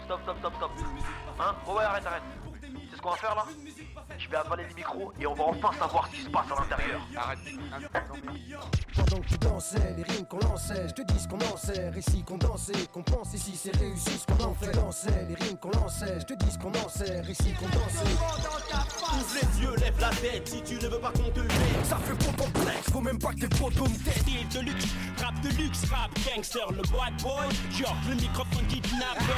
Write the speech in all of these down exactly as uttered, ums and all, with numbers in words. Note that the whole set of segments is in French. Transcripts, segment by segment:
stop, stop, stop, stop. Hein? Oh ouais, arrête, arrête. C'est ce qu'on va faire là? Je vais avaler les micros et on va enfin savoir ce qui se passe à l'intérieur. Arrête. Pendant que tu dansais, les rimes qu'on lançait, je te dis ce qu'on en sait, récit qu'on dansait, qu'on pense ici c'est réussi ce qu'on en fait. Lançait, les rimes qu'on lançait, je te dis ce qu'on en sait, récit qu'on dansait. Ouvre les yeux, lève la tête si tu ne veux pas qu'on te jette. Ça fait pas complexe, faut même pas que tes potes me tête. Style de luxe, rap de luxe, rap gangster, le bad boy, genre le microphone kidnappeur.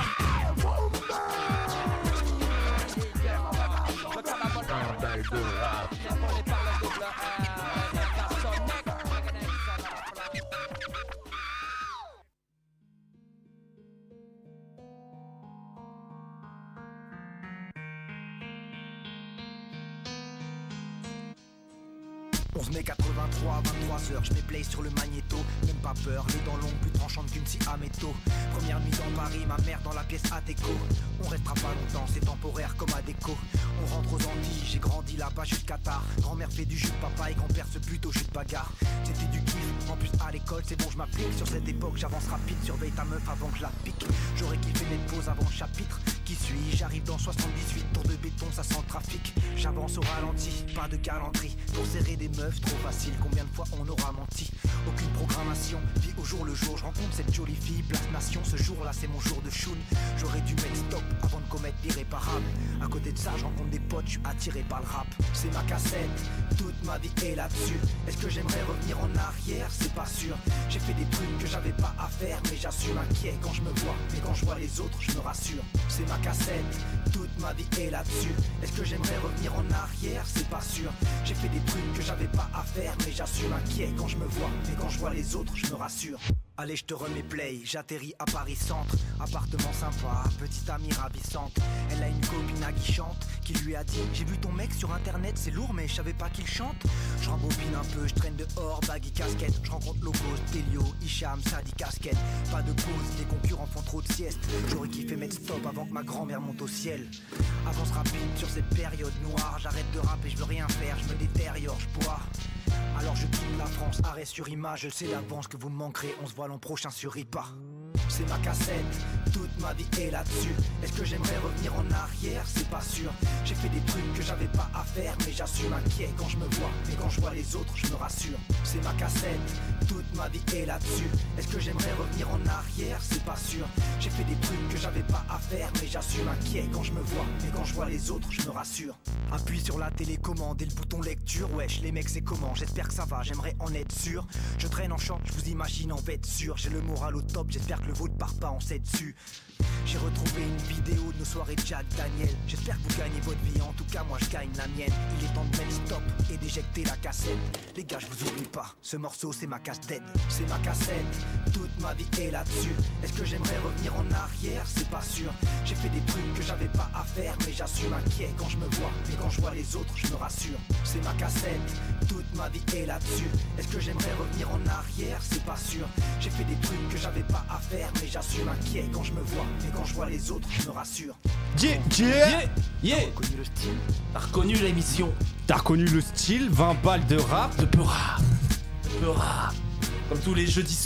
onze mai quatre-vingt-trois, vingt-trois heures, je mets play sur le magnéto. Même pas peur, les dents longues, plus tranchantes qu'une scie à métaux. Première nuit dans Paris, ma mère dans la pièce à déco. On restera pas longtemps, c'est temporaire comme à déco. On rentre aux Antilles, j'ai grandi là-bas jusqu'à tard. Grand-mère fait du jus de papa et grand-père se bute au jus de bagarre. C'était du kiff, en plus à l'école c'est bon je m'applique. Sur cette époque j'avance rapide, surveille ta meuf avant que je la pique. J'aurais kiffé mettre pause avant le chapitre. Qui suis, j'arrive dans soixante-dix-huit, tour de béton, ça sent le trafic. J'avance au ralenti, pas de galanterie. Pour serrer des meufs, trop facile, combien de fois on aura menti. Aucune programmation, vie au jour le jour. Je rencontre cette jolie fille, place nation. Ce jour-là c'est mon jour de choune. J'aurais dû mettre stop avant de commettre l'irréparable. À côté de ça je rencontre des potes, je suis attiré par le rap. C'est ma cassette, toute ma vie est là-dessus. Est-ce que j'aimerais revenir en arrière? C'est pas sûr. J'ai fait des trucs que j'avais pas à faire, mais j'assume inquiet quand je me vois. Mais quand je vois les autres, je me rassure. C'est ma cassette, toute ma vie est là-dessus. Est-ce que j'aimerais revenir en arrière? C'est pas sûr. J'ai fait des trucs que j'avais pas à faire, mais j'assume inquiet quand je me vois. Mais quand je vois les autres, je me rassure. Allez, je te remets play, j'atterris à Paris Centre. Appartement sympa, petite amie ravissante. Elle a une copine aguichante qui lui a dit: j'ai vu ton mec sur internet, c'est lourd mais je savais pas qu'il chante. Je rembobine un peu, je traîne dehors, baggy casquette. Je rencontre Logos, Telio, Hicham, Sadi casquette. Pas de pause, les concurrents font trop de sieste. J'aurais kiffé mettre stop avant que ma grand-mère monte au ciel. Avance rapide sur cette période noire. J'arrête de rapper, je veux rien faire, je me détériore, je bois. Alors je quitte la France, arrêt sur image. Je sais d'avance que vous me manquerez, on se voit l'an prochain sur I P A. C'est ma cassette, toute ma vie est là-dessus. Est-ce que j'aimerais revenir en arrière? C'est pas sûr. J'ai fait des trucs que j'avais pas à faire, mais j'assume inquiet quand je me vois. Mais quand je vois les autres, je me rassure. C'est ma cassette, toute ma vie est là-dessus. Est-ce que j'aimerais revenir en arrière? C'est pas sûr. J'ai fait des trucs que j'avais pas à faire, mais j'assume inquiet quand je me vois. Mais quand je vois les autres, je me rassure. Appuie sur la télécommande et le bouton lecture. Wesh les mecs c'est comment? J'espère que ça va, j'aimerais en être sûr. Je traîne en short, je vous imagine en vête sûre. J'ai le moral au top, j'espère que le vôtre part pas en sait dessus. J'ai retrouvé une vidéo de nos soirées Jack Daniel. J'espère que vous gagnez votre vie, en tout cas moi je gagne la mienne. Il est temps de mettre stop et d'éjecter la cassette. Les gars je vous oublie pas, ce morceau c'est ma casse-tête. C'est ma cassette, toute ma vie est là-dessus. Est-ce que j'aimerais revenir en arrière? C'est pas sûr. J'ai fait des trucs que j'avais pas à faire, mais j'assume inquiet quand je me vois. Mais quand je vois les autres, je me rassure. C'est ma cassette, toute ma vie est là-dessus. Est-ce que j'aimerais revenir en arrière? C'est pas sûr. J'ai fait des trucs que j'avais pas à faire, mais j'assume inquiet quand je me vois. Mais quand je vois les autres, je me rassure. Yeah, yeah. Yeah, yeah. T'as reconnu le style? T'as reconnu l'émission? T'as reconnu le style, vingt balles de rap. De peu rap, de peu rap. Comme tous les jeudis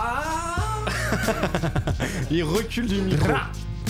soirs. Il recule du micro. Rap.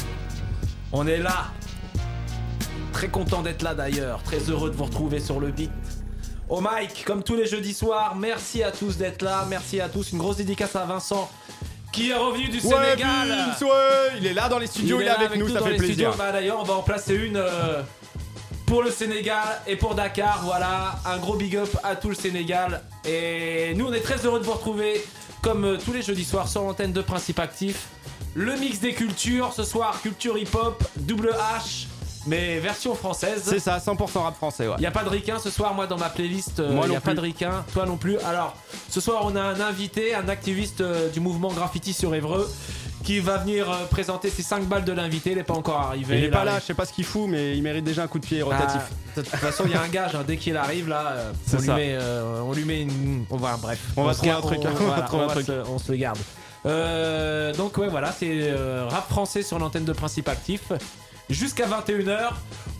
On est là. Très content d'être là d'ailleurs. Très heureux de vous retrouver sur le beat. Au mic, comme tous les jeudis soirs. Merci à tous d'être là. Merci à tous. Une grosse dédicace à Vincent qui est revenu du Ouais, Sénégal. Vince, ouais. Il est là dans les studios, il, il est, est avec, avec nous, ça fait plaisir. Bah, d'ailleurs, on va en placer une euh, pour le Sénégal et pour Dakar. Voilà, un gros big up à tout le Sénégal. Et nous, on est très heureux de vous retrouver comme euh, tous les jeudis soirs sur l'antenne de Principe Actif. Le mix des cultures, ce soir, culture hip-hop, double H. Mais version française. C'est ça, cent pour cent rap français, ouais. Il n'y a pas de ricain ce soir, moi dans ma playlist, il euh, n'y a pas de ricain, toi non plus. Alors, ce soir on a un invité, un activiste euh, du mouvement Graffiti sur Évreux, qui va venir euh, présenter ses cinq balles de l'invité, il n'est pas encore arrivé. Il est pas là, je sais pas ce qu'il fout, mais il mérite déjà un coup de pied rotatif. Ah, de toute façon, il y a un gage, hein, dès qu'il arrive là, euh, on, lui met, euh, on lui met une... On va, bref. On, on va trouver un on, truc, on, on, voilà, va trouver on, un truc. Se, on se le garde. Euh, donc ouais, voilà, c'est euh, rap français sur l'antenne de Principe Actif. Jusqu'à vingt et une heures,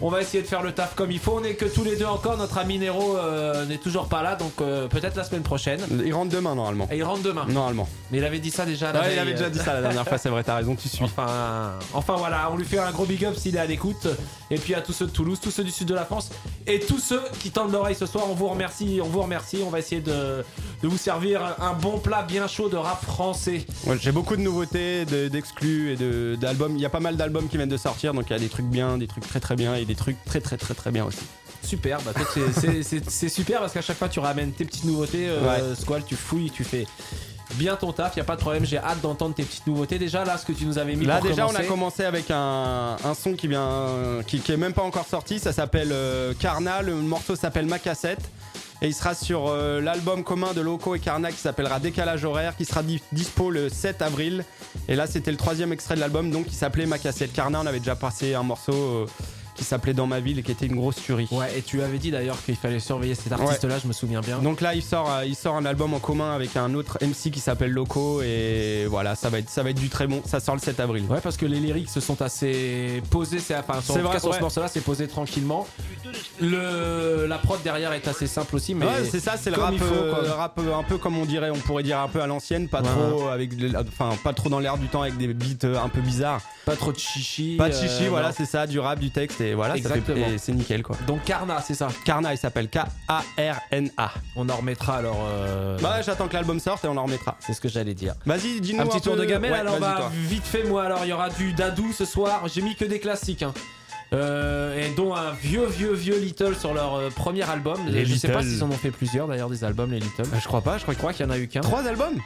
On va essayer de faire le taf comme il faut. On n'est que tous les deux encore. Notre ami Nero euh, n'est toujours pas là, donc euh, peut-être la semaine prochaine. Il rentre demain normalement. Et il rentre demain. Normalement. Mais il avait dit ça déjà. La ouais, veille, il avait déjà dit ça la dernière fois. C'est vrai, t'as raison, tu suis. Enfin, enfin voilà, on lui fait un gros big up s'il est à l'écoute. Et puis à tous ceux de Toulouse, tous ceux du sud de la France et tous ceux qui tendent l'oreille ce soir, on vous remercie. On vous remercie. On va essayer de, de vous servir un bon plat bien chaud de rap français. Ouais, j'ai beaucoup de nouveautés, de, d'exclus et de, d'albums. Il y a pas mal d'albums qui viennent de sortir, donc il y a des trucs bien, des trucs très très bien et des trucs très très très très bien aussi. Super, bah toi, c'est, c'est, c'est, c'est super parce qu'à chaque fois tu ramènes tes petites nouveautés, euh, ouais. Squall, tu fouilles, tu fais bien ton taf, y a pas de problème, j'ai hâte d'entendre tes petites nouveautés. Déjà là, ce que tu nous avais mis là pour déjà commencer. On a commencé avec un, un son qui vient, qui, qui est même pas encore sorti, ça s'appelle euh, Karna, le morceau s'appelle Ma Cassette. Et il sera sur euh, l'album commun de Loco et Karna qui s'appellera Décalage Horaire, qui sera di- dispo le sept avril. Et là c'était le troisième extrait de l'album, donc qui s'appelait Ma Cassette. Karna, on avait déjà passé un morceau euh, qui s'appelait Dans ma ville et qui était une grosse tuerie. Ouais, et tu avais dit d'ailleurs qu'il fallait surveiller cet artiste-là, ouais. Je me souviens bien. Donc là il sort, euh, il sort un album en commun avec un autre M C qui s'appelle Loco. Et voilà, ça va être, ça va être du très bon. Ça sort le sept avril. Ouais, parce que les lyrics se sont assez posés, c'est, enfin sur, c'est en tout vrai, cas sur ouais. ce morceau-là, c'est posé tranquillement. Le, la prod derrière est assez simple aussi, mais ouais, c'est ça, c'est le rap, faut, euh, le rap un peu comme on dirait, on pourrait dire un peu à l'ancienne, pas ouais. trop avec, enfin pas trop dans l'air du temps avec des beats un peu bizarres, pas trop de chichi, pas de chichi, euh, voilà, non. C'est ça, du rap, du texte et voilà, exactement. Ça fait, et c'est nickel quoi. Donc Karna, c'est ça. Karna, il s'appelle K A R N A. On en remettra alors. Euh... Bah j'attends que l'album sorte et on en remettra. C'est ce que j'allais dire. Vas-y, dis-nous un petit un tour peu... de gamelle. Ouais, alors bah vite fait moi, alors il y aura du Dadou ce soir. J'ai mis que des classiques. Hein. Euh, et dont un vieux vieux vieux Little sur leur euh, premier album. Les je Little. sais pas s'ils en ont fait plusieurs d'ailleurs des albums les Little. Euh, je crois pas, je crois, je crois qu'il y en a eu qu'un. Trois albums.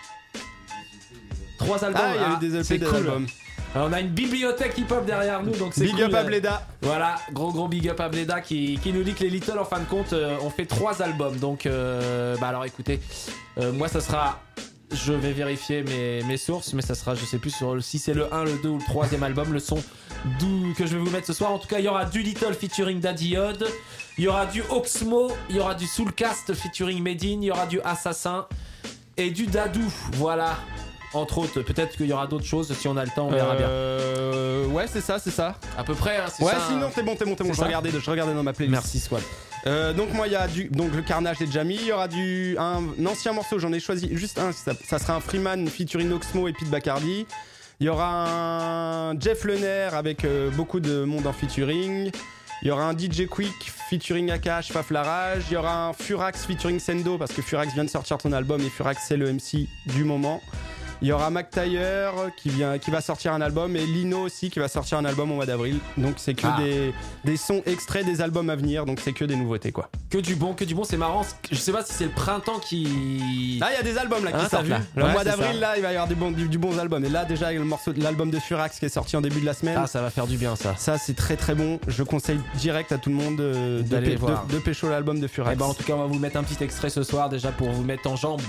Trois albums. Ah, il y a eu des E P, c'est des cool. albums. Alors, on a une bibliothèque hip-hop derrière nous, donc c'est big cool. Up à Bleda. Voilà, gros gros big up à Bleda qui, qui nous dit que les Little en fin de compte euh, ont fait trois albums. Donc, euh, bah alors écoutez, euh, moi ça sera. Je vais vérifier mes, mes sources, mais ça sera, je sais plus sur, si c'est le un, le deux ou le troisième album, le son d'où que je vais vous mettre ce soir. En tout cas, il y aura du Little featuring Daddy Odd, il y aura du Oxmo, il y aura du Soulcast featuring Medine, il y aura du Assassin et du Dadou. Voilà, entre autres. Peut-être qu'il y aura d'autres choses si on a le temps, on verra euh, bien. Ouais, c'est ça, c'est ça. À peu près, hein, c'est ouais, ça. Ouais, sinon, t'es bon, t'es bon, t'es bon. Je regardais, je regardais dans ma playlist. Merci, Squad. Euh, donc moi il y a du donc le Carnage des Jamie, il y aura du un, un ancien morceau, j'en ai choisi juste un, ça, ça sera un Freeman featuring Oxmo et Pete Bacardi. Il y aura un Jeff Lener avec euh, beaucoup de monde en featuring. Il y aura un D J Quick featuring Akash, Faf Larage. Il y aura un Furax featuring Sendo parce que Furax vient de sortir son album et Furax c'est le M C du moment. Il y aura Mac Taylor qui, vient, qui va sortir un album et Lino aussi qui va sortir un album au mois d'avril. Donc c'est que ah. des, des sons extraits des albums à venir, donc c'est que des nouveautés quoi. Que du bon, que du bon, c'est marrant. Je sais pas si c'est le printemps qui. Ah, il y a des albums là qui hein, sortent là. Le ouais, mois d'avril ça. là, il va y avoir du bon, du, du bons albums. Et là déjà le morceau de l'album de Furax qui est sorti en début de la semaine. Ah, ça va faire du bien ça. Ça c'est très très bon. Je conseille direct à tout le monde euh, de, pé- de, de pécho l'album de Furax. Et bah en tout cas on va vous mettre un petit extrait ce soir déjà pour vous mettre en jambes.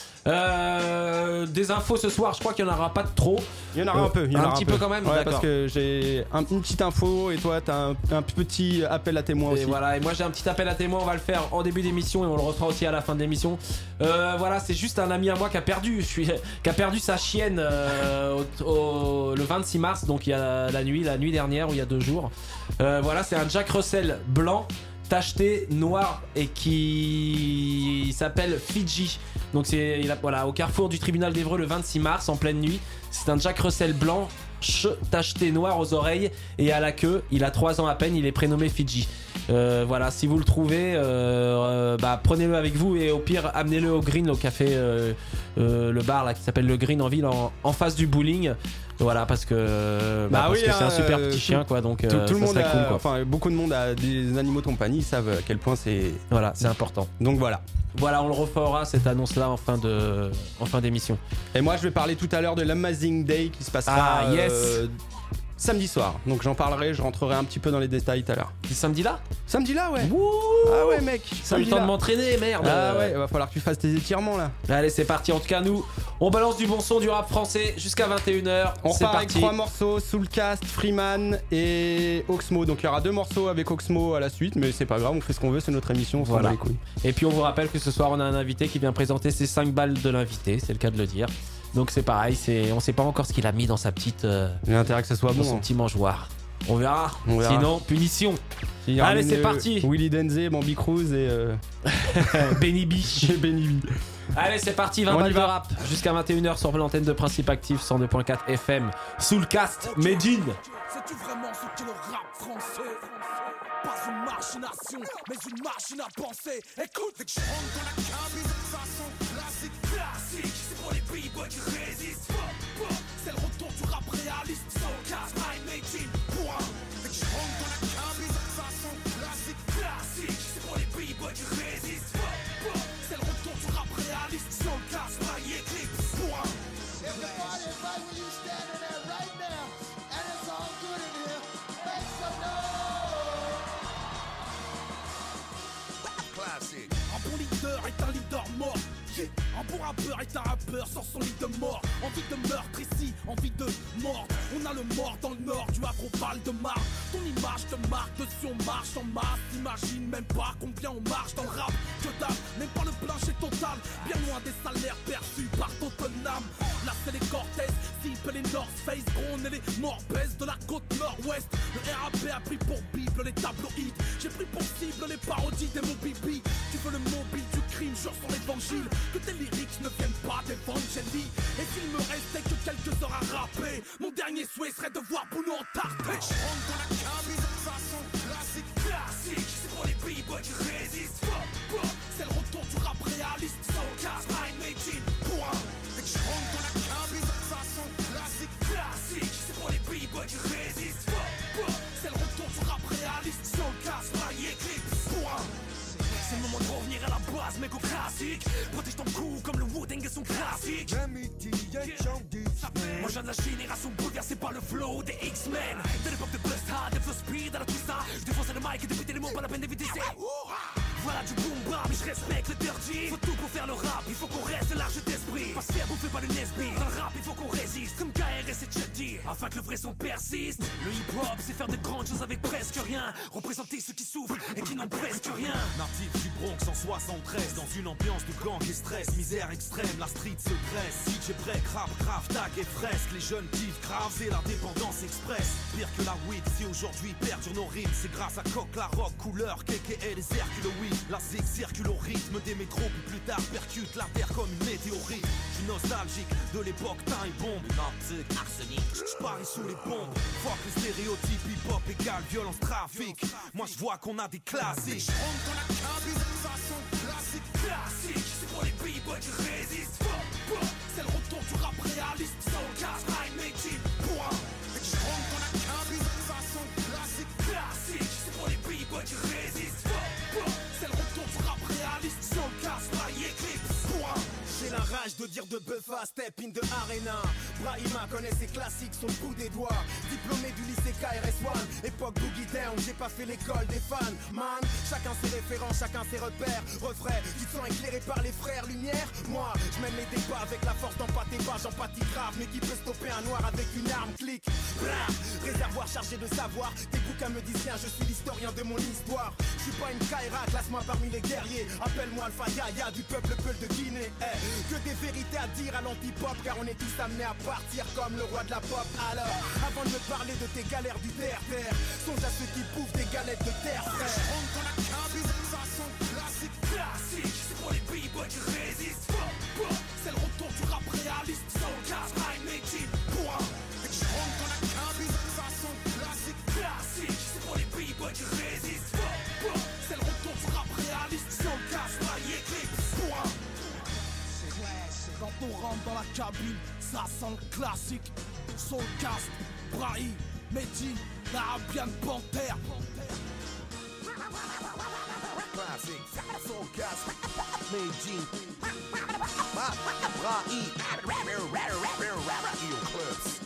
Euh, des infos ce soir, je crois qu'il n'y en aura pas de trop. Il y en aura euh, un peu. Il y en un aura petit un peu peu quand même. Ouais, d'accord. Parce que j'ai un, une petite info et toi t'as un, un petit appel à témoin aussi. Et voilà, et moi j'ai un petit appel à témoin. On va le faire en début d'émission et on le refera aussi à la fin de l'émission. Euh, voilà, c'est juste un ami à moi qui a perdu, je suis, qui a perdu sa chienne euh, au, au, le vingt-six mars, donc il y a la nuit, la nuit dernière ou il y a deux jours. Euh, voilà, c'est un Jack Russell blanc. Tacheté, noir et qui s'appelle Fidji. Donc c'est il a, voilà, au carrefour du tribunal d'Évreux le vingt-six mars en pleine nuit. C'est un Jack Russell blanc tacheté noir aux oreilles et à la queue. Il a trois ans à peine, il est prénommé Fidji. Euh, voilà, si vous le trouvez, euh, euh, bah, prenez-le avec vous et au pire amenez-le au Green, au café, euh, euh, le bar là qui s'appelle le Green en ville, en, en face du bowling. Voilà, parce que, bah, bah parce oui, que hein, c'est un super euh, petit tout, chien quoi, donc tout, euh, tout le ça monde serait a, cool quoi. Enfin beaucoup de monde a des animaux de compagnie, ils savent à quel point c'est voilà, c'est important. Donc voilà. Voilà, on le refera cette annonce là en fin de en fin d'émission. Et moi je vais parler tout à l'heure de l'Amazing Day qui se passera ah, yes. euh, samedi soir. Donc j'en parlerai, je rentrerai un petit peu dans les détails tout à l'heure. C'est samedi là Samedi là, ouais. Wouh. Ah ouais, mec. Ça me le temps de m'entraîner, merde. Ah ouais, il va falloir que tu fasses tes étirements là. Allez, c'est parti. En tout cas, nous, on balance du bon son, du rap français jusqu'à vingt et une heures. On c'est repart avec parti. trois morceaux, Soulcast, Freeman et Oxmo. Donc il y aura deux morceaux avec Oxmo à la suite, mais c'est pas grave, on fait ce qu'on veut, c'est notre émission, on s'en voilà. bat les couilles. Et puis on vous rappelle que ce soir, on a un invité qui vient présenter ses cinq balles de l'invité, c'est le cas de le dire. Donc c'est pareil, c'est... on sait pas encore ce qu'il a mis dans sa petite. Euh... Il a intérêt que ce soit bon. Dans son hein. petit mangeoire. On verra. On verra. Sinon, punition. Il Allez, ramène, c'est euh, parti. Willy Denze, Bambi Cruz et, euh... Benny B. et Benny B. Allez, c'est parti, vingt On y balles de va. rap jusqu'à vingt et une heures sur l'antenne de Principe Actif cent deux point quatre F M. Sous le cast, Medine. Sais-tu vraiment ce qu'est le rap français? Pas une machination, mais une machine à penser. Écoute, dès que je rentre dans la cabine, façon classique, classique. C'est pour les b-boys qui résistent. C'est le retour du rap réaliste. Sans casse, my Medine, point. Dès que je rentre dans la cabine, façon classique, classique. C'est pour les b-boys qui résistent. C'est le retour du rap réaliste. Sans casse, my Eclipse, point. Everybody right where you standing at right now, and it's all good in here. Make some noise. Classique. Un bon leader est un leader mort. Yeah. Un bon rappeur est un rappeur sans son lit de mort. Envie de meurtre ici, envie de mort. On a le mort dans le nord du agropal de Mars. Ton image te marque, dessus on marche en masse. T'imagines même pas combien on marche dans le rap. Que dalle, même pas le plancher total. Bien loin des salaires perçus par Tottenham. Là c'est les Cortez, Zip et les North Face. On est les Morbès de la côte nord-ouest. Le R A P a pris pour Bible les tabloïds. J'ai pris pour cible les parodies des mots bibi. Tu veux le mobile du crime, jure sur l'évangile. Que tes lyrics ne viennent pas d'Evangélie. Et s'il me restait que quelques heures à rapper, mon dernier souhait serait de voir Bouno entarté. Je rentre dans la cabine de façon classique, classique. C'est pour les b-boys qui résistent. C'est le retour du rap réaliste. Sans casse, my Medine, point. Dès que je rentre dans la cabine de façon classique, classique. C'est pour les b-boys qui résistent. C'est le retour du rap réaliste. Sans casse, my Eclipse, point. C'est le moment de revenir à la base, mec au classique. Protège ton cou comme le Wu-Tang et son classique. Moi je viens de la génération bouleversée par le flow des X-Men. De l'époque de Busta, de Flow Speed à la Twista. Je défonçais le mic et d'éviter les mots, pas la peine d'éviter c'est. Voilà du boom bap, mais je respecte le dirty. Faut tout pour faire le rap, il faut qu'on reste large d'esprit. Pas se faire bouffer par le Nesby. Dans le rap, il faut qu'on résiste, comme K R S et Chucky. Afin que le vrai son persiste. Le hip-hop, c'est faire de grandes choses avec presque rien. Représenter ceux qui souffrent et qui n'ont presque rien. Natif du Bronx en soixante-treize, dans une ambiance de gang et stress. Misère extrême, la street se dresse. Si j'ai break, rap, grave, tag et fresque. Les jeunes kiffent grave, c'est la dépendance express. Pire que la weed, si aujourd'hui perdure nos rimes, c'est grâce à Coq, la rock, couleur, K K et les Hercules weed. La zig circule au rythme des métros, puis plus tard percute la terre comme une météorite. J'suis nostalgique de l'époque time bombe, optique, arsenic. J'parie sous les bombes, fuck les stéréotypes, hip-hop égale violence, trafic. Moi j'vois qu'on a des classiques. J'rentre dans la cabine de façon classique, classique. C'est pour les b-boys qui résistent. C'est le retour du rap réaliste. Sans casse, my Medine, point. Dès que j'rentre dans la cabine de façon classique, classique. C'est pour les b-boys qui résistent. C'est le retour du rap réaliste. Sans casse, my Eclipse, point. J'ai la rage de dire de Buffa, step in the arena. Brahima connaît ses classiques sur le bout des doigts. Diplômé du lycée K R S one, époque Boogie Down, j'ai pas fait l'école des fans. Man, chacun ses références, chacun ses repères. Refrain, tu te sens éclairé par les frères Lumière. Moi, je mène les débats avec la force d'empathie bas, j'empathie grave. Mais qui peut stopper un noir avec une arme, clic. Blah, réservoir chargé de savoir. Tes bouquins me disent bien, je suis l'historien de mon histoire. Je suis pas une Kaira, classe-moi parmi les guerriers. Appelle-moi Alpha Yaya du peuple Peul de Guinée. Eh, que des vérités à dire à l'anti-pop, car on est tous amenés à partir comme le roi de la pop. Alors, avant de me parler de tes galères du terre-terre, songe à ceux qui bouffent des galettes de terre, frère. J'rentre dans la cabine de façon classique, classique. C'est pour les b-boys qui résistent. C'est le retour du rap réaliste. Sans casse, my Medine, point. Dès que j'rentre dans la cabine de façon classique, classique. C'est pour les b-boys qui résistent. C'est le retour du rap réaliste. Sans casse, my Eclipse, point. Quand on rentre dans la cabine, ça sent le classique. Soulcast, Brahi, Medine, l'Arabian Panther. Classic, Soulcast, Medine, Brahi, Eclipse.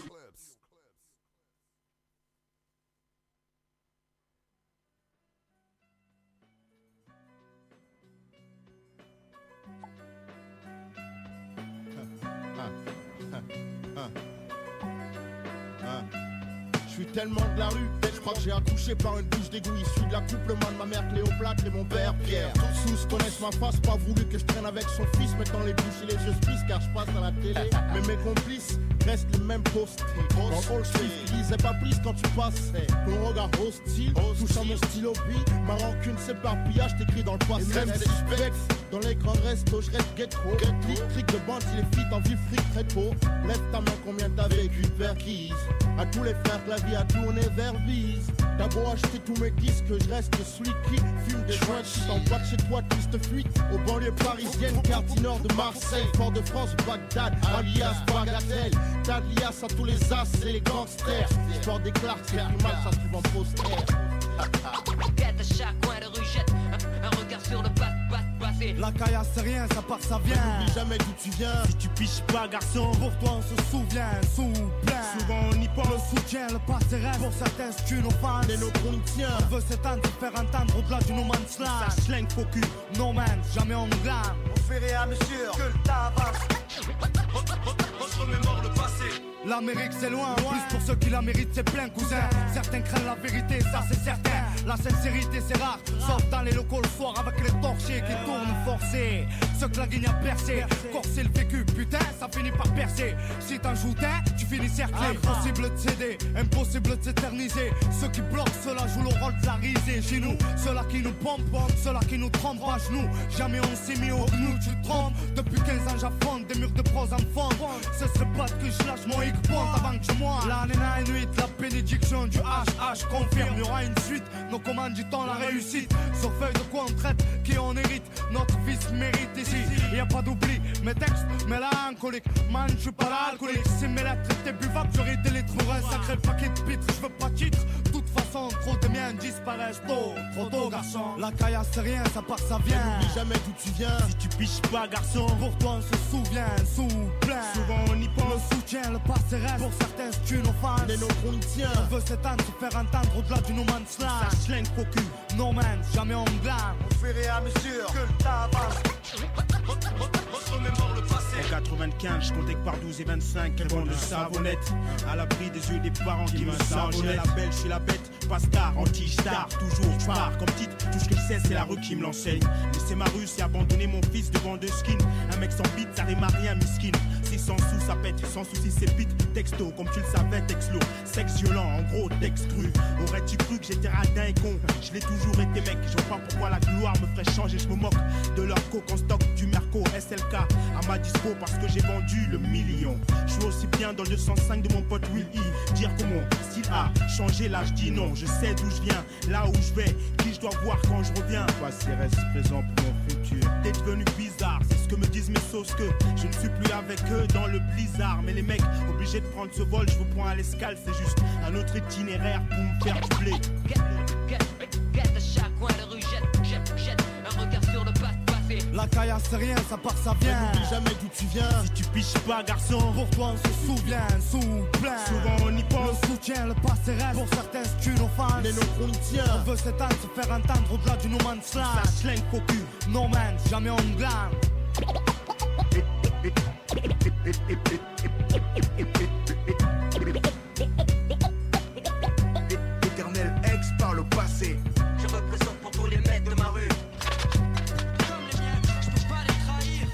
Je suis tellement de la rue, je crois que j'ai accouché par une bouche d'égout issue de l'accouplement de ma mère Cléopâtre et mon père Pierre. Tous connaissent ma face, pas voulu que je traîne avec son fils, mettant les bouches et les yeux spices car je passe à la télé. Mais mes complices, restent les mêmes postés. Dans le hall street, ils disaient pas plus quand tu passais. Ton regard hostile, touche à mon stylo beat. Ma rancune s'éparpillage, t'écris dans le passé. Et même suspect, dans les grands restos, je reste ghetto. Trick, trick de bande, si les filles t'en vivent fric très tôt. Lève ta main, combien t'as vécu de perquise. À tous les frères que la vie a tourné vers vise. T'as beau acheter tous mes disques, je reste celui qui fume des joints. Si t'envoies de chez toi, triste fuite. Aux banlieues parisiennes, quartier nord de Marseille, Fort-de-France, Bagdad, alias Bagatelle. T'as de lias à tous les as et les gangsters. Sport des Clarks, c'est plus mal, ça se trouve en poster. Quête à chaque coin de rue, jette un, un regard sur le pas, pas, passé. La caillasse c'est rien, ça part, ça vient. N'oublie jamais d'où tu viens. Si tu piches pas, garçon, Pour toi on se souvient, souvient. souvent on y pense. Le soutien, le passé reste. Pour certains c'est une offense. Les nôtres on y tient. On veut s'étendre, faire entendre au-delà du no man's land. Ça schlingue faux cul. No man, jamais on glane. Au fur et à mesure que le temps avance. On se remémore le passé. L'Amérique c'est loin, plus pour ceux qui la méritent c'est plein cousin. Certains craignent la vérité, ça c'est certain. La sincérité c'est rare, sauf dans les locaux le soir avec les torchers qui tournent forcés. Ceux que la guigne a percé, corser le vécu, putain ça finit par percer. Si t'en joues un, tu finis cerclé. Impossible de céder, impossible de s'éterniser. Ceux qui bloquent, ceux-là jouent le rôle de la risée. Chez nous, ceux-là qui nous pompent, ceux-là qui nous trompent à genoux. Jamais on s'est mis au genou, tu te trompes. Depuis quinze ans j'affronte des murs de prose en fond. Ce serait pas que je lâche mon hic ponte avant que je moi. La nena et nuit, la bénédiction du H H confirme, y'aura une suite. Nos commanditons la réussite. Sur feuille de quoi on traite, qui on hérite. Notre fils mérite ici. Y a pas d'oubli, mes textes, mélancoliques. Man, je suis pas l'alcoolique. Si mes lettres étaient buvables, j'aurais des litres pour un sacré paquet de pitres. Je veux pas titre, de toute façon, trop de miens disparaissent tôt. Trop tôt, garçon. La caillasse c'est rien, ça part, ça vient. N'oublie jamais d'où tu viens. Si tu piches pas, garçon, Pour toi on se souvient, souvient. souvent on y pense. Le soutien, le passé reste. Pour certains c'est une offense. Les nôtres on y tient. On veut s'étendre, se faire entendre au-delà du no man's land. Ça schlingue faux cul. No man, jamais on glane. Au fur et à mesure que le temps avance. On se remémore le passé. En quatre-vingt-quinze, je comptais que par douze et vingt-cinq, quel bon de savonnette. À l'abri des yeux des parents qui, qui me savonnent. La belle, je suis la bête, pas star, anti-star. Toujours, je pars comme titre. Tout ce que je sais, c'est la rue qui me l'enseigne. Laisser ma rue, c'est abandonner mon fils devant deux skins. Un mec sans bite, ça rime à rien, miskin. Si sans sous, ça pète, sans souci, c'est beat. Texto, comme tu le savais, texte lourd. Sexe violent, en gros, texte cru. Aurais-tu cru que j'étais radin et con? Je l'ai toujours été, mec. Je vois pas pourquoi la gloire me ferait changer. Je me moque de leur coke en stock du Merco S L K à ma dispo parce que j'ai vendu le million. Je suis aussi bien dans le deux cent cinq de mon pote Will E. Dire que mon style a changé, là je dis non. Je sais d'où je viens, là où je vais, qui je dois voir quand je reviens. Passé reste présent pour mon futur. T'es devenu bizarre, c'est ce que me disent mes sauces, que je ne suis plus avec eux dans le blizzard. Mais les mecs, obligés de prendre ce vol, je vous prends à l'escale. C'est juste un autre itinéraire pour me faire du blé. Quête à chaque coin de rue, jette, jette, jette un regard sur le pas, passé. La caillasse c'est rien, ça part, ça vient. N'oublie jamais d'où tu viens. Si tu piches pas, garçon, Pour toi on se souvient, souvient. souvent on y pense. Le soutien, le passé reste. Pour certains c'est une offense. Les nôtres on y tient. On veut s'étendre, se faire entendre au-delà du no man's land. Ça schlingue faux cul. No man, jamais on glane. Éternel ex par le passé. Je représente pour tous les mecs de ma rue. Comme les miens, je peux pas les trahir.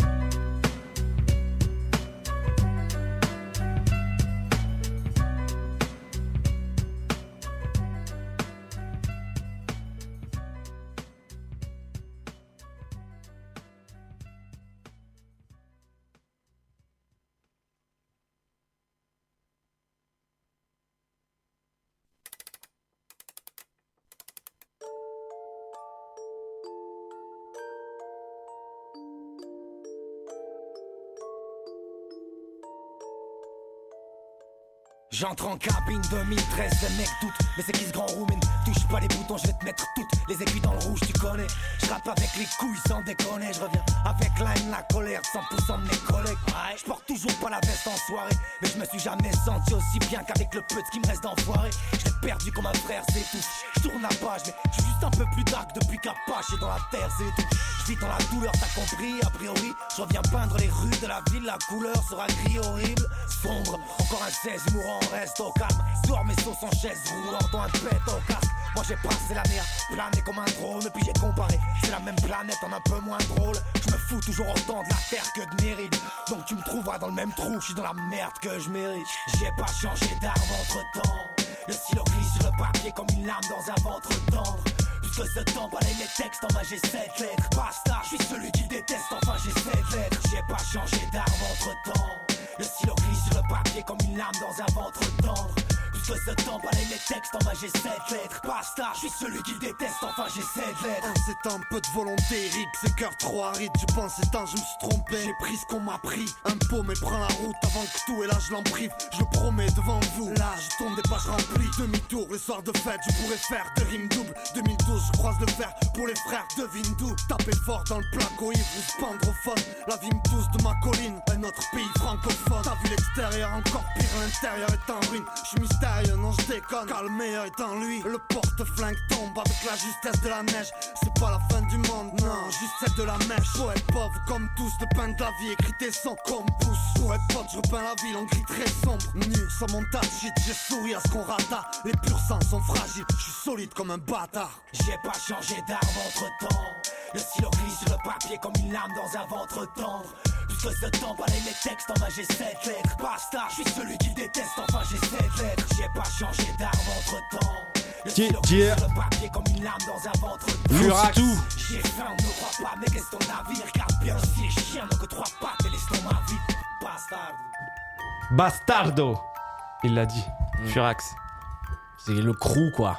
J'entre en cabine deux mille treize, les mecs doutent. Mais c'est qui ce grand roumine? Touche pas les boutons, je vais te mettre toutes les aiguilles dans le rouge, tu connais. Je rappe avec les couilles sans déconner. Je reviens avec la haine, la colère, cent pour cent de mes collègues. Je porte toujours pas la veste en soirée, mais je me suis jamais senti aussi bien qu'avec le peu de ce qui me reste d'enfoiré. Je l'ai perdu comme un frère, c'est tout. Je tourne la page, mais je suis juste un peu plus dark depuis qu'Apache est dans la terre, c'est tout. Je vis dans la douleur, t'as compris, a priori. Je reviens peindre les rues de la ville, la couleur sera gris horrible, sombre. Encore un seize mourant, reste au calme. Dors mes sauces en chaise roulant, dans un pète au casque. Moi j'ai passé l'année à planer comme un drone. Puis j'ai comparé, c'est la même planète en un peu moins drôle. Je me fous toujours autant de la terre que de mérite. Donc tu me trouveras dans le même trou, je suis dans la merde que je mérite. J'ai pas changé d'arme entre temps. Le stylo glisse sur le papier comme une lame dans un ventre tendre. Plus que ce temps, balaye mes textes, enfin j'ai sept lettres. Basta, je suis celui qui déteste, enfin j'ai sept lettres. J'ai pas changé d'arme entre temps. Le stylo glisse sur le papier comme une lame dans un ventre tendre. Plus que ce temps, balaye mes textes, enfin j'ai sept lettres. Basta, je suis celui qui déteste, enfin j'ai sept lettres. C'est un peu de volonté, Eric, c'est cœur trop aride. Je pense c'est un, je me suis trompé. J'ai pris ce qu'on m'a pris. Un pot, mais prends la route avant que tout, et là je l'en prive. Je le promets devant vous. Là, je tourne des pages remplies. Demi-tour, le soir de fête, je pourrais faire deux rimes doubles. deux mille douze, je croise le fer pour les frères de Vindou. Taper fort dans le placo, ivre ou se pendre au phone. La vie me tousse de ma colline, un autre pays francophone. T'as vu l'extérieur, encore pire, l'intérieur est en ruine. Je suis mystérieux, non je déconne, car le meilleur est en lui. Le porte-flingue tombe avec la justesse de la neige. C'est pas la fin du monde, non, juste celle de la mèche. Poète pauvre comme tous, de peine de la vie, écrit tes sons comme pouce. Poète pote, je repeins la ville en gris très sombre. Nu, sans mon tas de shit, j'ai souri à ce qu'on rata. Les purs sangs sont fragiles, je suis solide comme un bâtard. J'ai pas changé d'arme entre temps. Le stylo glisse sur le papier comme une lame dans un ventre tendre. Plus que ce temps, balaye mes textes, enfin j'ai sept lettres. Basta, je suis celui qui déteste, enfin j'ai sept lettres. J'ai pas changé d'arme entre temps. Le stylo glisse sur le papier comme une lame dans un ventre tendre. Furax. J'ai faim, ne crois pas, mais qu'est-ce ton avis? Regarde bien si les chiens n'ont que trois pattes et laisse ma vie. Bastard. Bastardo. Il l'a dit. Mmh. Furax. C'est le crew quoi.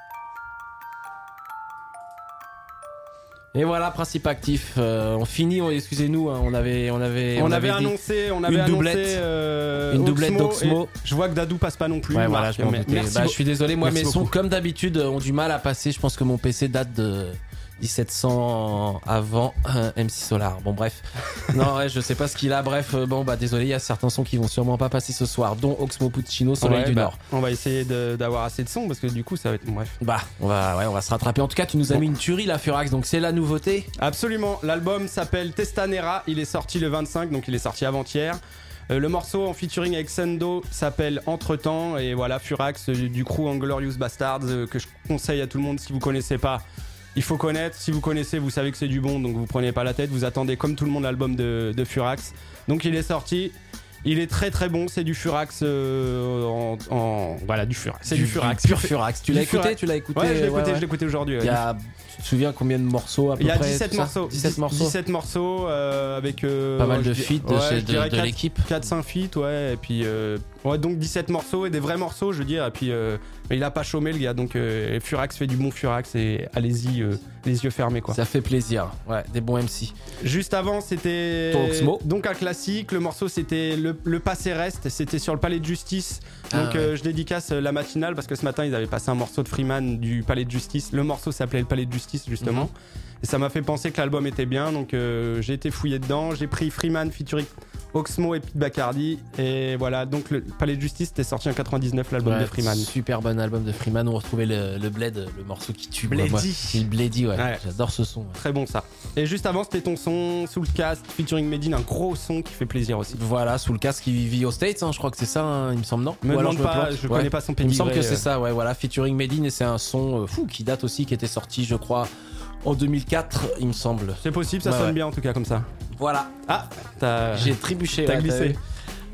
Et voilà, principe actif. Euh, on finit, on, excusez-nous, hein, on avait, on avait, on, on avait, avait annoncé, on avait une annoncé doublette, euh, une doublette d'Oxmo. Je vois que Dadou passe pas non plus. Ouais, Marc, voilà, je m'en mais doutais. merci Bah, beaucoup. je suis désolé, moi Merci mes sons, beaucoup. comme d'habitude, ont du mal à passer. Je pense que mon P C date de dix-sept cents avant euh, M six Solar. Bon bref, non ouais, je sais pas ce qu'il a. Bref, euh, bon bah désolé, il y a certains sons qui vont sûrement pas passer ce soir, dont Oxmo Puccino, Soleil Ouais, du bah, Nord. On va essayer de- d'avoir assez de sons parce que du coup ça va être bref. Bah on va, ouais, on va se rattraper. En tout cas, tu nous as Bon. mis une tuerie là, Furax. Donc c'est la nouveauté. Absolument. L'album s'appelle Testanera. Il est sorti le vingt-cinq, donc il est sorti avant-hier. Euh, le morceau en featuring avec Sendo s'appelle Entretemps. Et voilà, Furax euh, du crew Inglorious Bastards euh, que je conseille à tout le monde si vous connaissez pas. Il faut connaître, si vous connaissez, vous savez que c'est du bon, donc vous prenez pas la tête, vous attendez comme tout le monde l'album de, de Furax. Donc il est sorti, il est très très bon, c'est du Furax euh, en, en- Voilà, du Furax. C'est du, Furax. Pur Furax. Tu Du l'as écouté, Furax. tu l'as écouté. Ouais, je l'ai écouté, ouais, ouais. je l'ai écouté aujourd'hui. Il y ouais. a, tu te souviens combien de morceaux à peu Il y a près dix-sept tout ça morceaux. dix-sept morceaux. dix-sept morceaux euh, avec. euh, Pas mal je de dis- feats de ouais, chez- je de- dirais de quatre- l'équipe. quatre cinq feats, ouais. Et puis. euh, ouais, donc dix-sept morceaux et des vrais morceaux, je veux dire. Et puis. euh, mais il a pas chômé, le gars. Donc euh, Furax fait du bon Furax et allez-y, euh, les yeux fermés, quoi. Ça fait plaisir. Ouais, des bons M C. Juste avant, c'était. Ton Oxmo. Donc un classique. Le morceau, c'était Le, le Passé Reste. C'était sur le Palais de Justice. Ah, Donc ouais. euh, je dédicace euh, la matinale parce que ce matin, ils avaient passé un morceau de Freeman du Palais de Justice. Le morceau s'appelait Le Palais de Justice, justement. Mhm. Et ça m'a fait penser que l'album était bien. Donc euh, j'ai été fouillé dedans. J'ai pris Freeman featuring Oxmo et Pete Bacardi. Et voilà. Donc le Palais de Justice était sorti en quatre-vingt-dix-neuf, l'album Ouais, de Freeman. Super bon album de Freeman. On retrouvait le, le Bled, le morceau qui tue. moi, Bledy. moi. Le Bledy, ouais. Ouais. J'adore ce son. ouais. Très bon ça. Et juste avant, c'était ton son sous le cast featuring Medine, un gros son qui fait plaisir aussi. Voilà, sous le casque, qui vit aux States, hein, je crois que c'est ça, hein, il me semble, non Me Ou alors demande pas, plante. je Ouais. connais pas son Il me semble pédigré, que c'est euh. ça, ouais, voilà, featuring Medine, et c'est un son euh, fou qui date aussi, qui était sorti, je crois, en deux mille quatre, il me semble. C'est possible, ça Ouais, sonne ouais. bien en tout cas comme ça. Voilà. Ah, t'as. J'ai trébuché. T'as là, glissé. vu.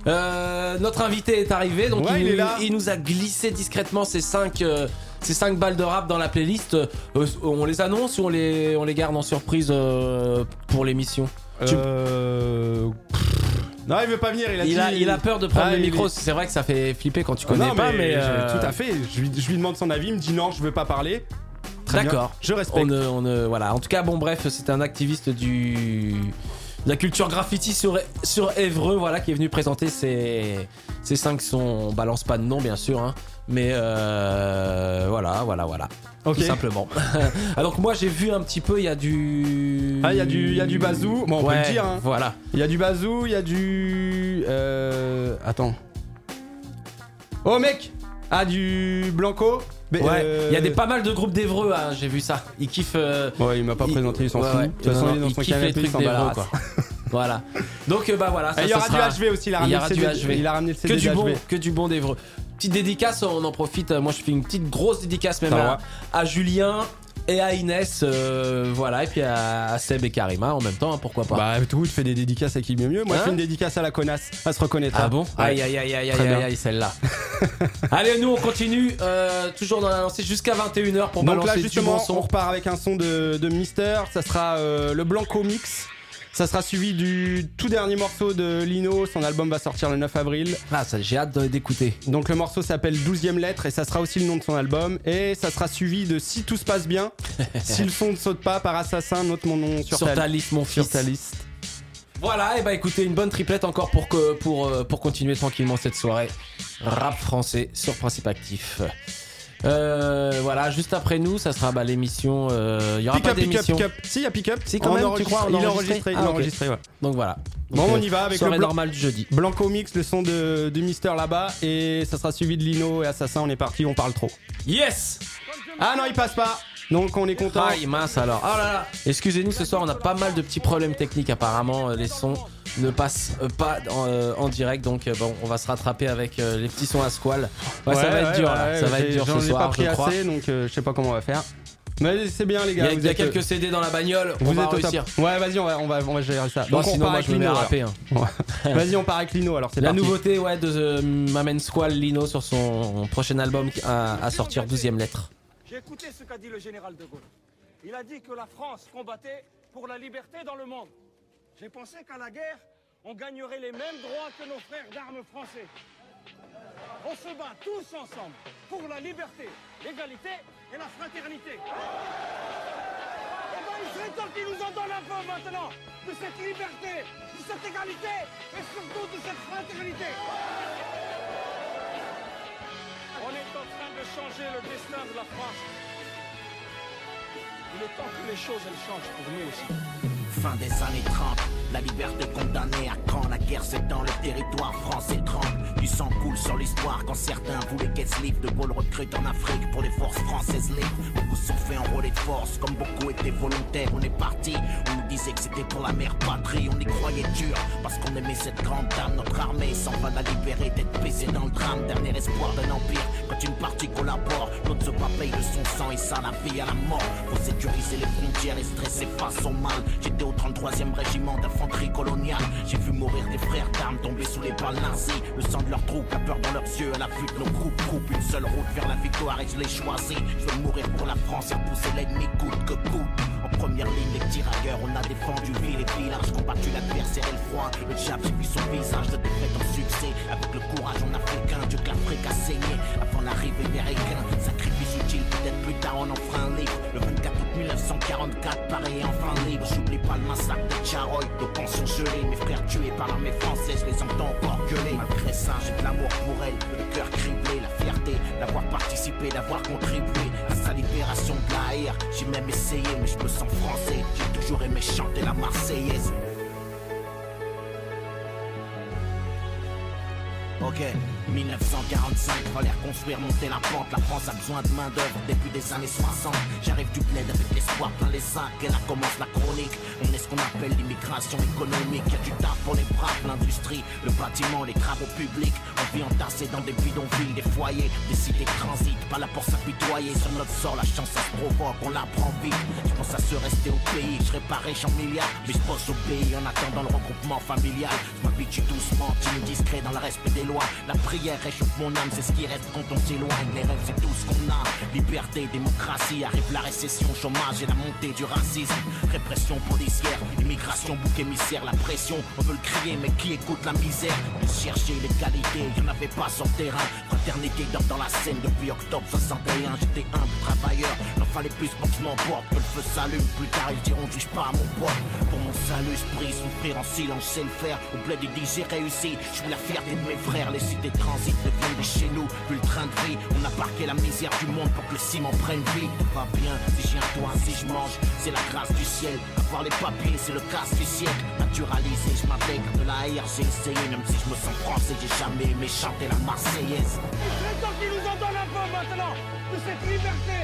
Euh, notre invité est arrivé, donc Ouais, il, il est là. il nous a glissé discrètement ces cinq, euh, ces cinq balles de rap dans la playlist. Euh, on les annonce ou on les, on les garde en surprise euh, pour l'émission Tu- Euh... pff, Non, il veut pas venir, il a il, dit. a, il a peur de prendre Ah, le il micro, est- c'est vrai que ça fait flipper quand tu Ah connais non, pas, mais, mais. je- euh, tout à fait. Je lui, je lui demande son avis, il me dit non, je veux pas parler. Très bien, D'accord. je respecte. On ne, on ne- voilà. En tout cas, bon, bref, c'est un activiste du de la culture graffiti sur sur Évreux, voilà, qui est venu présenter ses ces cinq sons. On balance pas de nom, bien sûr, hein, mais euh, voilà, voilà, voilà. Ok. Tout simplement. Ah, donc moi j'ai vu un petit peu, il y a du. Ah, il y a du, il y a du bazou. Bon, on peut Ouais, le dire. Hein. Voilà. Il y a du bazou, il y a du. Euh... Attends. Oh mec. Ah, du Blanco. Mais, Ouais. euh, Il y a des pas mal de groupes d'Évreux, hein, j'ai vu ça. Ils kiffent. euh, Ouais, il m'a pas il- présenté, il s'en ouais, fout. ouais. De toute façon, Non, il est non, dans son il kiffe les canapé, il trucs s'en d'Évreux, bat la quoi. race. Voilà. Donc euh, bah voilà. Ça, Et il y ça aura sera- du H V aussi, il a Il y ramené aura le du C D. H V. Il a ramené le C D Que du de bon, H V. que du bon d'Évreux. petite dédicace, on en profite. Moi, je fais une petite grosse dédicace même à, à Julien. Et à Inès, euh, voilà, et puis à, à Seb et Karima en même temps, hein, pourquoi pas. Bah, tout, tu fais des dédicaces à qui mieux mieux. Moi, hein je fais une dédicace à la connasse, elle se reconnaîtra. Ah bon? Ouais. Aïe, aïe, aïe, aïe, aïe, aïe, aïe, celle-là. Allez, nous, on continue, euh, toujours dans la lancée jusqu'à vingt et une heures pour Donc balancer là, justement, du bon son. on repart avec un son de, de Mister. Ça sera euh, le Blanco Mix. Ça sera suivi du tout dernier morceau de Lino. Son album va sortir le neuf avril. Ah, ça, j'ai hâte d'écouter. Donc le morceau s'appelle douzième lettre et ça sera aussi le nom de son album. Et ça sera suivi de Si tout se passe bien. Si le son ne saute pas par Assassin, note mon nom sur, sur ta, ta liste, mon fils. Sur ta liste. Voilà, et bah écoutez, une bonne triplette encore pour, que, pour, pour continuer tranquillement cette soirée. Rap français sur Principe Actif. Euh, voilà, juste après nous, ça sera bah, l'émission. Il euh, y aura pick pas up, d'émission. Pick up, pick up. Si, il y a Pick Up. Si, quand même, tu crois, il est enregistré. Il est ah, enregistré, okay. ouais. Donc voilà. Bon, Donc, on y va avec soirée le blanc... normal du jeudi. Blanco Mix, le son de, de Mister là-bas. Et ça sera suivi de Lino et Assassin. On est parti, on parle trop. Yes! Ah non, il passe pas. Donc on est content. Ah, mince alors. Oh là là. Excusez-nous, ce soir on a pas mal de petits problèmes techniques apparemment. Les sons ne passent pas en, euh, en direct, donc euh, bon, on va se rattraper avec euh, les petits sons à squale. Ouais, ouais, ça va ouais, être dur ouais, là. Ouais, ça va être dur j'en ce ai soir, pas pris je crois. assez, donc euh, je sais pas comment on va faire. Mais c'est bien les gars. Il y a, vous il y a êtes, quelques C D dans la bagnole. Vous on va êtes réussir. Ouais, vas-y, on va, on va, on va gérer ça. Bon, donc on sinon part moi avec je me mets Lino. à rapper. Hein. Ouais. Vas-y, on part avec Lino. Alors c'est la parti. nouveauté, ouais, de euh, m'amène Squall Lino sur son prochain album à, à sortir douzième lettre. J'ai écouté ce qu'a dit le général de Gaulle. Il a dit que la France combattait pour la liberté dans le monde. J'ai pensé qu'à la guerre, on gagnerait les mêmes droits que nos frères d'armes français. On se bat tous ensemble pour la liberté, l'égalité et la fraternité. Et ben, il serait temps qu'ils nous en donnent un peu maintenant de cette liberté, de cette égalité et surtout de cette fraternité. On est en train de changer le destin de la France. Il est temps que les choses elles changent pour nous aussi. Fin des années trente, la liberté condamnée à quand la guerre c'est dans le territoire français tremble. Du sang coule sur l'histoire quand certains voulaient qu'elle se livre. De Gaulle recrute en Afrique pour les forces françaises libres. Beaucoup sont fait enrôler de force, comme beaucoup étaient volontaires. On est parti, on nous disait que c'était pour la mère patrie. On y croyait dur, parce qu'on aimait cette grande dame. Notre armée s'en va la libérer, d'être baisée dans le drame. Dernier espoir d'un empire, quand une partie collabore, l'autre se paye de son sang et ça la vie à la mort. Faut sécuriser les frontières et stresser face au mal. J'étais au trente-troisième régiment d'infanterie coloniale. J'ai vu mourir des frères d'armes tomber sous les balles nazies. Le sang de leurs troupes, la peur dans leurs yeux, à la vue de nos groupes groupes. Une seule route vers la victoire et je l'ai choisie. Je veux mourir pour la France et repousser l'ennemi coûte que coûte. En première ligne, les tirailleurs, on a défendu ville et village, combattu l'adversaire et le froid. Le diable, j'ai vu son visage de défaite en succès. Avec le courage en africain, Dieu que l'Afrique a saigné. Avant l'arrivée des Ricains, sacrifice utile, peut-être plus tard on en fera un livre. Le vingt-quatre août mille neuf cent quarante-quatre, pareil enfin libre. J'oublie pas le massacre de Tcharoy, de pensions gelées. Mes frères tués par l'armée française, les entends encore gueuler. Malgré ça, j'ai de l'amour pour elle, le cœur criblé, la fierté d'avoir participé, d'avoir contribué à sa libération de la haine. J'ai même essayé, mais je me sens français. J'ai toujours aimé chanter la Marseillaise. Ok, mille neuf cent quarante-cinq, fallait reconstruire, monter la pente. La France a besoin de main d'œuvre depuis des années soixante. J'arrive du bled avec l'espoir plein les sacs. Et là commence la chronique. On est ce qu'on appelle l'immigration économique. Y'a du taf pour les braves, l'industrie, le bâtiment, les travaux publics. On vit entassé dans des bidonvilles, des foyers, des cités de transit. Pas là pour s'apitoyer sur notre sort, la chance ça se provoque, on la prend vite. Je pense à se rester au pays, je serai pas riche en milliards, mais je pense au pays en attendant le regroupement familial. Je m'habitue doucement, timide, discret dans le respect des lois. La prière réchauffe mon âme, c'est ce qui reste quand on s'éloigne. Les rêves c'est tout ce qu'on a, liberté, démocratie. Arrive la récession, chômage et la montée du racisme. Répression policière, immigration, bouc émissaire. La pression, on veut le crier mais qui écoute la misère? On cherchait l'égalité, y'en avait pas sur le terrain. Fraternité dort dans la scène depuis octobre soixante et un. J'étais humble travailleur, n'en fallait plus pour que je m'emporte. Que le feu s'allume, plus tard ils diront juge pas à mon poids. Pour mon salut, je prie, souffrir en silence, c'est le faire. Au bled ils disent j'ai réussi, je suis la fierté de mes frères. Les cités de transit deviennent des chez nous. Vu le train de vie, on a parqué la misère du monde pour que le ciment prenne vie. Tout va bien, si j'ai un toit, si je mange, c'est la grâce du ciel. Avoir les papiers, c'est le casse du siècle. Naturalisé, je m'intègre de la haine, j'ai essayé. Même si je me sens français, j'ai jamais aimé chanter la Marseillaise. Il serait temps qu'ils nous en donnent un peu maintenant de cette liberté, de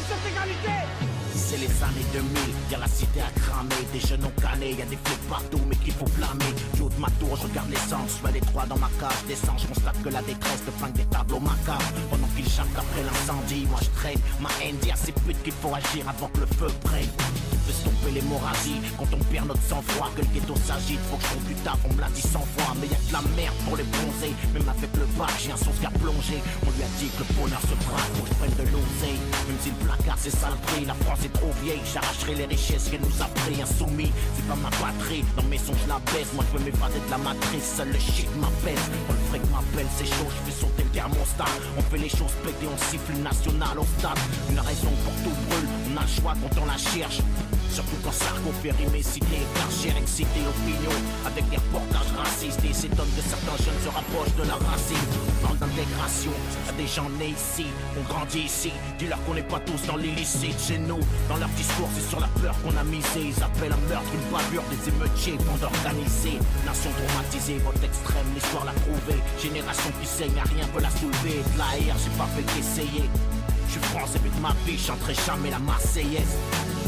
cette égalité. C'est les années deux mille, y'a la cité à cramer, des jeunes ont cané, y'a des flics partout mais qu'il faut blâmer. Je haut de ma tour, je regarde l'essence, je fais les trois dans ma cage, descends, je constate que la détresse te flingue des tableaux macabres. Pendant qu'ils chappent après l'incendie, moi je traîne, ma haine dit à ces putes qu'il faut agir avant que le feu prenne. De stopper l'hémorragie, quand on perd notre sang-froid, que le ghetto s'agite, faut que je trouve du taf, on me l'a dit cent fois, mais y'a que la merde pour les bronzer. Même avec le bac, j'ai un sauce qui a plongé, on lui a dit que le bonheur se braque, faut que je prenne de l'oseille. Même si le placard c'est sale prix, la France est trop vieille, j'arracherai les richesses qu'elle nous a pris. Insoumis, c'est pas ma patrie, dans mes sons je la baisse, moi je veux m'évader de la matrice, seul le shit m'appelle. Quand le fric m'appelle, c'est chaud, je fais sauter le thermostat. On fait les choses pétées, on siffle une nationale au stade. Une raison pour tout brûle, on a le choix quand on la cherche. Surtout quand Sarko fait rimer cité, carchère, excité l'opinion avec des reportages racistes et s'étonne que certains jeunes se rapprochent de la racine. On parle d'intégration, y'a des gens nés ici, on grandit ici, dis-leur qu'on n'est pas tous dans l'illicite chez nous. Dans leur discours c'est sur la peur qu'on a misé, ils appellent un meurtre une bavure des émeutiers bande organisée. Nation traumatisée, vote extrême, l'histoire l'a prouvé. Génération qui saigne, à rien peut la soulever. De la haine, j'ai pas fait qu'essayer. Je suis français but de ma vie, je chanterai jamais la Marseillaise.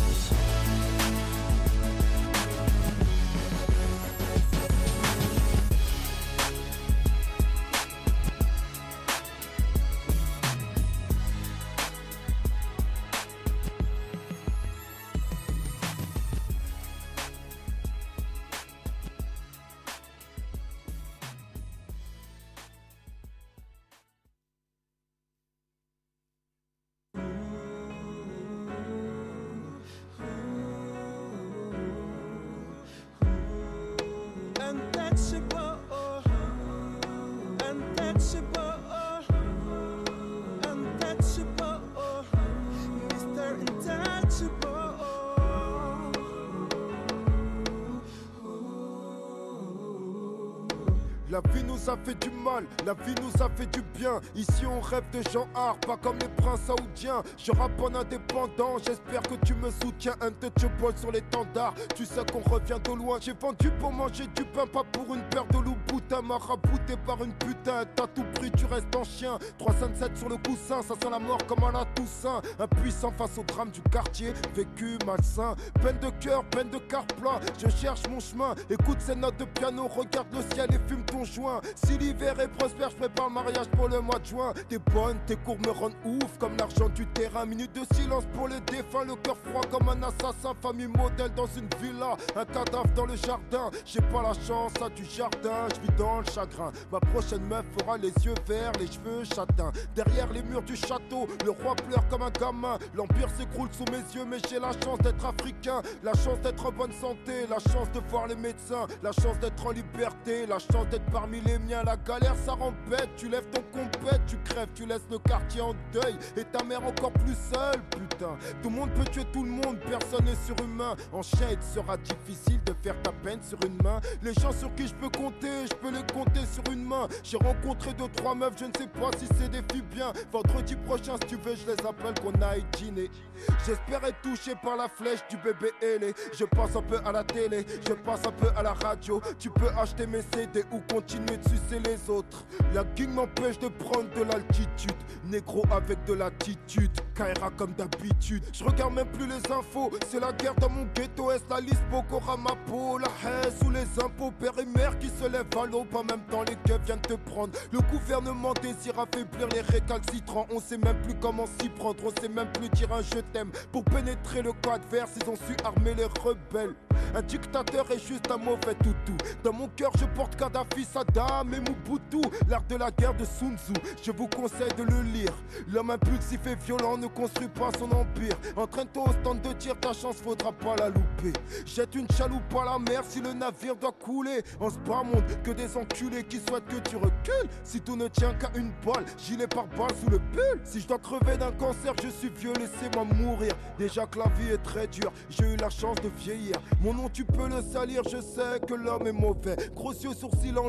La vie nous a fait du mal, la vie nous a fait du bien. Ici on rêve de gens art, pas comme les princes saoudiens. Je rappe en indépendant, j'espère que tu me soutiens. Untouchable sur l'étendard, tu sais qu'on revient de loin. J'ai vendu pour manger du pain, pas pour une paire de loups boutins. Marabouté par une putain, t'as tout pris, tu restes en chien. Trois cent sept sur le coussin, ça sent la mort comme à la Toussaint. Impuissant face au drame du quartier, vécu malsain. Peine de cœur, peine de quart plat, je cherche mon chemin. Écoute ces notes de piano, regarde le ciel et fume ton joint. Si l'hiver est prospère, je prépare le mariage pour le mois de juin. T'es bonne, tes cours me rendent ouf comme l'argent du terrain. Minute de silence pour les défunts, le cœur froid comme un assassin. Famille modèle dans une villa, un cadavre dans le jardin. J'ai pas la chance à du jardin, je vis dans le chagrin. Ma prochaine meuf aura les yeux verts, les cheveux châtains. Derrière les murs du château, le roi pleure comme un gamin. L'empire s'écroule sous mes yeux, mais j'ai la chance d'être africain. La chance d'être en bonne santé, la chance de voir les médecins. La chance d'être en liberté, la chance d'être parmi les miens. La galère ça rend bête, tu lèves ton compète, tu crèves, tu laisses le quartier en deuil. Et ta mère encore plus seule, putain. Tout le monde peut tuer tout le monde, personne n'est surhumain. En chien il te sera difficile de faire ta peine sur une main. Les gens sur qui je peux compter, je peux les compter sur une main. J'ai rencontré deux trois meufs, je ne sais pas si c'est des filles bien. Vendredi prochain si tu veux je les appelle qu'on aille dîner. J'espère être touché par la flèche du bébé ailé. Je passe un peu à la télé, je passe un peu à la radio. Tu peux acheter mes C D ou continuer de sucer les autres. La gang m'empêche de prendre de l'altitude. Négro avec de l'attitude, Kaira comme d'habitude. Je regarde même plus les infos, c'est la guerre dans mon ghetto. Est-ce la liste Boko Ramapo, la haine sous les impôts. Père et mère qui se lèvent à l'aube, en même temps les keufs viennent te prendre. Le gouvernement désire affaiblir les récalcitrants. On sait même plus comment s'y prendre, on sait même plus dire un je t'aime. Pour pénétrer le code adverse, ils ont su armer les rebelles. Un dictateur est juste un mauvais toutou. Dans mon cœur je porte Kadhafi, Saddam et Mobutu. L'art de la guerre de Sun Tzu, je vous conseille de le lire. L'homme impulsif et violent ne construit pas son empire. Entraîne-toi au stand de tir, ta chance faudra pas la louper. Jette une chaloupe à la mer si le navire doit couler. En ce bas monde que des enculés qui souhaitent que tu recules. Si tout ne tient qu'à une balle, gilet par balle sous le pull. Si je dois crever d'un cancer, je suis vieux, laissez-moi mourir. Déjà que la vie est très dure, j'ai eu la chance de vieillir. Mon nom tu peux le salir, je sais que l'homme est mauvais. Gros yeux, sourcils en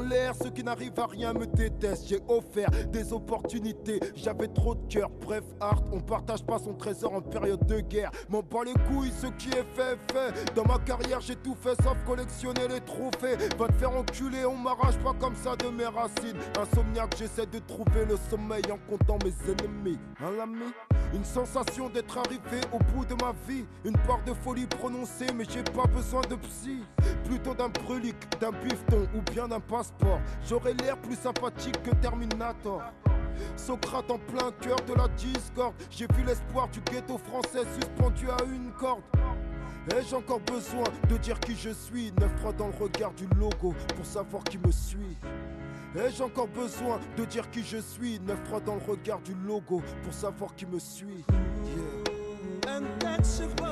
l'air, ceux qui n'arrivent à rien me détestent. J'ai offert des opportunités, j'avais trop de cœur. Bref, art, on partage pas son trésor en période de guerre. M'en bats les couilles, ce qui est fait, est fait. Dans ma carrière, j'ai tout fait sauf collectionner les trophées. Va te faire enculer, on m'arrache pas comme ça de mes racines. Insomniaque, j'essaie de trouver le sommeil en comptant mes ennemis. Hein, l'ami? Une sensation d'être arrivé au bout de ma vie. Une part de folie prononcée, mais j'ai pas besoin de psy. Plutôt d'un brûlic, d'un bifton ou bien d'un passeport. J'aurais l'air plus sympathique que Terminator. Socrate en plein cœur de la discorde. J'ai vu l'espoir du ghetto français suspendu à une corde. Ai-je encore besoin de dire qui je suis? Neuf froid dans le regard du logo pour savoir qui me suit. Ai-je encore besoin de dire qui je suis? Neuf froid dans le regard du logo pour savoir qui me suit. Yeah. Untouchable,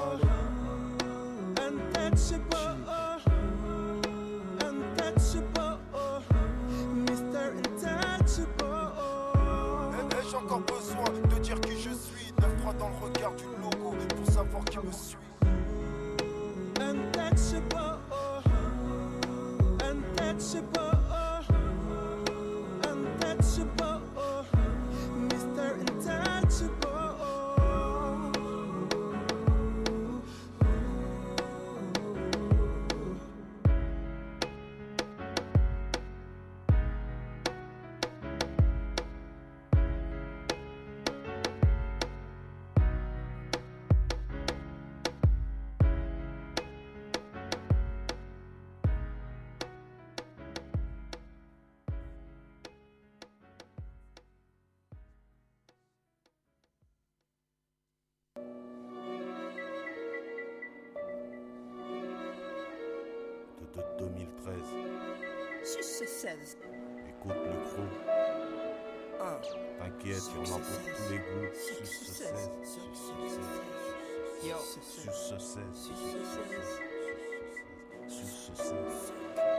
untouchable, untouchable, Mister Untouchable. Ai-je encore besoin de dire qui je suis? Neuf froid dans le regard du logo pour savoir qui me suit. Untouchable, untouchable, untouchable, Mister Untouchable. De deux mille treize. six seize. Écoute le crew. T'inquiète, y'en a pour tous les goûts. Suce ce seize. Suce ce seize. Suce ce seize.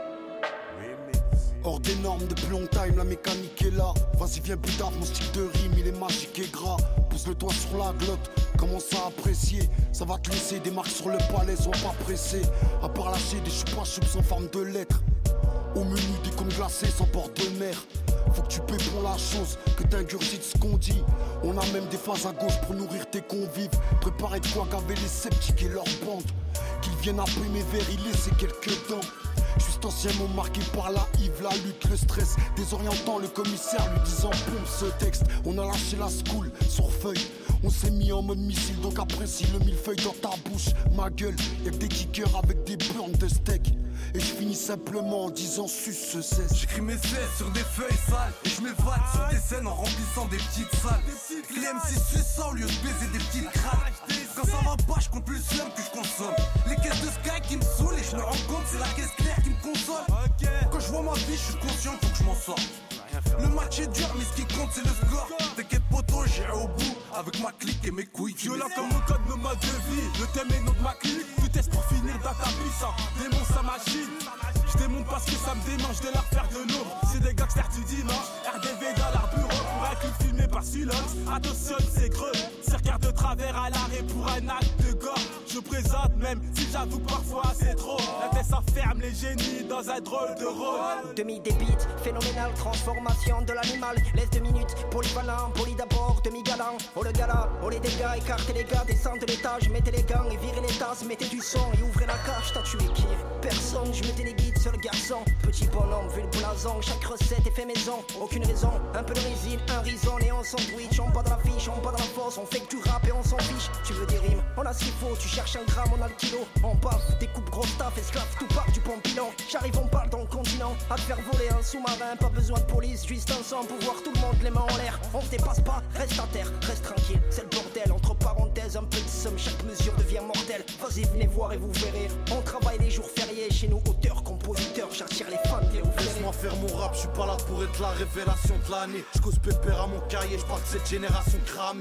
Hors des normes depuis long time, la mécanique est là. Vas-y viens plus tard, mon style de rime il est magique et gras. Pousse le doigt sur la glotte, commence à apprécier. Ça va te laisser des marques sur le palais, sois pas pressé. À part lâcher des choupas choups sans forme de lettres. Au menu des cônes glacés sans bord de mer. Faut que tu paies pour la chose, que t'ingurgites ce qu'on dit. On a même des phases à gauche pour nourrir tes convives. Préparez de quoi gaver les sceptiques et leurs bandes. Qu'ils viennent appeler mes verres, il laissait quelques dents. Juste anciennement marqué par la hive, la lutte, le stress. Désorientant le commissaire lui disant pompe ce texte. On a lâché la school sur feuille. On s'est mis en mode missile, donc apprécie le millefeuille dans ta bouche. Ma gueule, y'a que des kickers avec des burns de steak. Et je finis simplement en disant suce ce cesse. J'écris mes cesses sur des feuilles sales. Et je m'évade sur des scènes en remplissant des petites salles. Les M C suissants au lieu de baiser des petites craques. Quand ça va pas, je compte plus le que je consomme. Les caisses de Sky qui me saoulent et je me rends compte c'est la caisse claire qui me console. Quand je vois ma vie, je suis conscient faut que je m'en sorte. Le match est dur mais ce qui compte c'est le score. T'inquiète poto, j'irai au bout avec ma clique et mes couilles. Violent comme le code de mode de vie. Le thème est notre ma clique. Tu testes pour finir dans ta puissance. Démon sa machine. Je démonte parce que ça me démange de leur faire de l'ombre. C'est des gangsters du dimanche. R D V dans leur bureau pour un clip filmé par silence. Attention c'est creux. C'est regarde de travers à l'arrêt pour un acte de gore. Je présente même si j'avoue que parfois c'est trop. La tête s'enferme les génies dans un drôle de rôle. Demi-débite, phénoménal, transformation de l'animal. Laisse deux minutes, polyvalent, poli d'abord, demi-galant. Oh le gala, oh les dégâts, écartez les gars, descendez de l'étage, mettez les gants et virez les tasses, mettez du son et ouvrez la cage, t'as tué qui? Personne, je mettais les guides sur le garçon. Petit bonhomme, vu le blason, chaque recette est fait maison. Aucune raison, un peu de résine, un rison et on sandwich. On bat dans la fiche, on bat dans la fosse, on fait que du rap et on s'en fiche. Tu veux des rimes, on a ce qu'il faut, tu cherches un gramme, on a le kilo. On baffe, découpe gros staff, esclave, tout part du pompilon. J'arrive, on parle dans le continent, à te faire voler un sous-marin, pas besoin de police, juste ensemble pour voir tout le monde les mains en l'air. On se dépasse pas, reste à terre, reste tranquille, c'est le bordel. Entre parenthèses, un peu de somme, chaque mesure devient mortelle. Vas-y, venez voir et vous verrez. On travaille les jours fériés, chez nous, auteurs, compositeurs, j'attire les fans, les ouvriers. Laisse-moi faire mon rap, je suis pas là pour être la révélation de l'année. Je cause pépère à mon cahier, je parle de cette génération cramée.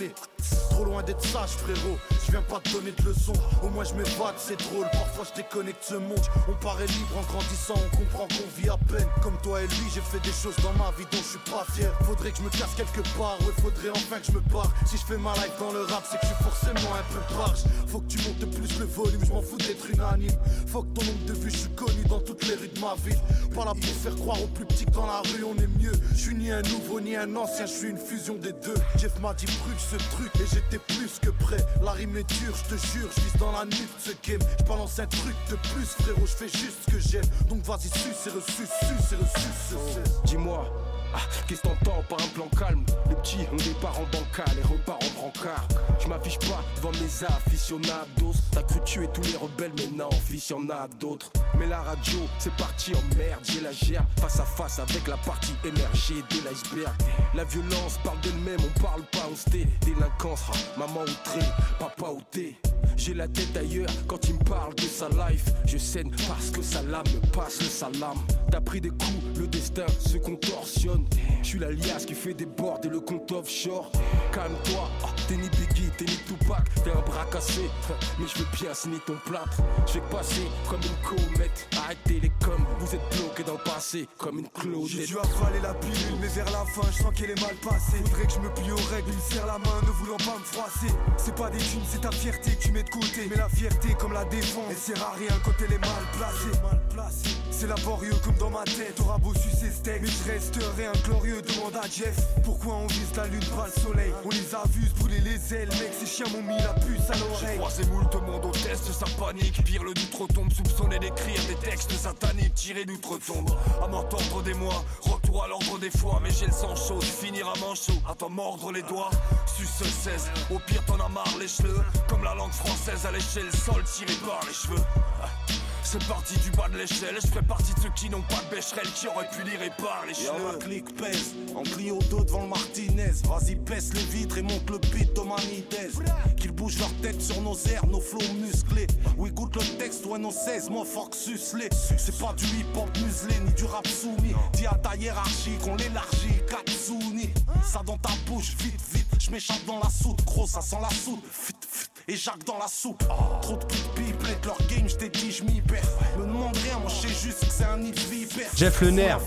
Trop loin d'être sage frérot, je viens pas te donner de leçons. Au moins je m'évade, c'est drôle, parfois je déconnecte ce monde. On paraît libre en grandissant, on comprend qu'on vit à peine. Comme toi et lui, j'ai fait des choses dans ma vie dont je suis pas fier. Faudrait que je me casse quelque part, ouais faudrait enfin que je me barre. Si je fais ma life dans le rap, c'est que je suis forcément un peu barge. Faut que tu montes plus le volume, je m'en fous d'être unanime. Faut que ton nombre de vues, je suis connu dans toutes les rues de ma ville. Pas là pour faire croire aux plus petits que dans la rue on est mieux. Je suis ni un nouveau ni un ancien, je suis une fusion des deux. Jeff m'a dit brûle ce truc et j'étais plus que prêt. La rime est dure, je te jure, je vise dans la nuque ce game. Je balance un truc de plus frérot, je fais juste ce que j'aime. Donc vas-y suce et reçu, suce et reçu, suce. Dis-moi, ah, qu'est-ce que t'entends par un plan calme? Les petits ont des parents bancals, les repas en brancard. Je m'affiche pas devant mes aficionados. T'as cru tuer tous les rebelles, mais non, fils y'en a d'autres. Mais la radio, c'est parti en merde. J'ai la gère face à face avec la partie émergée de l'iceberg. La violence parle d'elle-même, on parle pas, on se tait. Délinquance, ah, maman outrée, papa ôté. J'ai la tête ailleurs quand il me parle de sa life. Je saigne parce que sa lame me passe le salam. T'as pris des coups, le destin se contorsionne. Je suis la liasse qui fait des boards et le compte offshore. Calme-toi, oh, t'es ni Biggie, t'es ni Tupac. T'es un bras cassé, mais je veux bien signer ton plâtre. Je vais passer comme une comète. Arrêtez les coms, vous êtes bloqués dans le passé comme une Claudette. J'ai dû avaler la pilule, mais vers la fin, je sens qu'elle est mal passée. Faudrait que je me plie aux règles, il me serre la main, ne voulant pas me froisser. C'est pas des thunes, c'est ta fierté que tu mets de côté. Mais la fierté, comme la défense, elle sert à rien quand elle est mal placée. C'est laborieux comme dans ma tête. T'auras beau sucer steak, mais je resterai inglorieux. Demande à Jeff pourquoi on vise la lune, pas le soleil. On les abuse, brûler les ailes, mec, ces chiens m'ont mis la puce à l'oreille. J'ai croisé moult monde au test, ça panique. Pire le d'outre-tombe, soupçonné d'écrire des textes sataniques tirés d'outre-tombe. À m'entendre des mois, retour à l'ordre des fois. Mais j'ai le sang chaud, finir à manchot, à t'en mordre les doigts. Suce seize, au pire t'en as marre les cheveux. Comme la langue française à l'échelle, sol tiré par les cheveux. C'est parti du bas de l'échelle, je fais partie de ceux qui n'ont pas de bécherel, qui auraient pu lirer par les cheveux. Y'a ma clique pèse, en Clio deux devant le Martinez. Vas-y baisse les vitres et monte le beat de Manidez. Qu'ils bougent leur tête sur nos airs, nos flots musclés. Oui goûte le texte, ouais nos seize, moi fort que sucelé. C'est pas du hip-hop muselé, ni du rap soumis. Dis à ta hiérarchie qu'on l'élargit, Katsuni. Ça dans ta bouche, vite, vite, je m'échappe dans la soude. Gros, ça sent la soude, fit, fit. Et Jacques dans la soupe, trop de petites pipelettes, leur game, je t'ai dit, je m'y perds. Me demande rien, moi je sais juste que c'est un nid vipère. Jeff Le Nerf,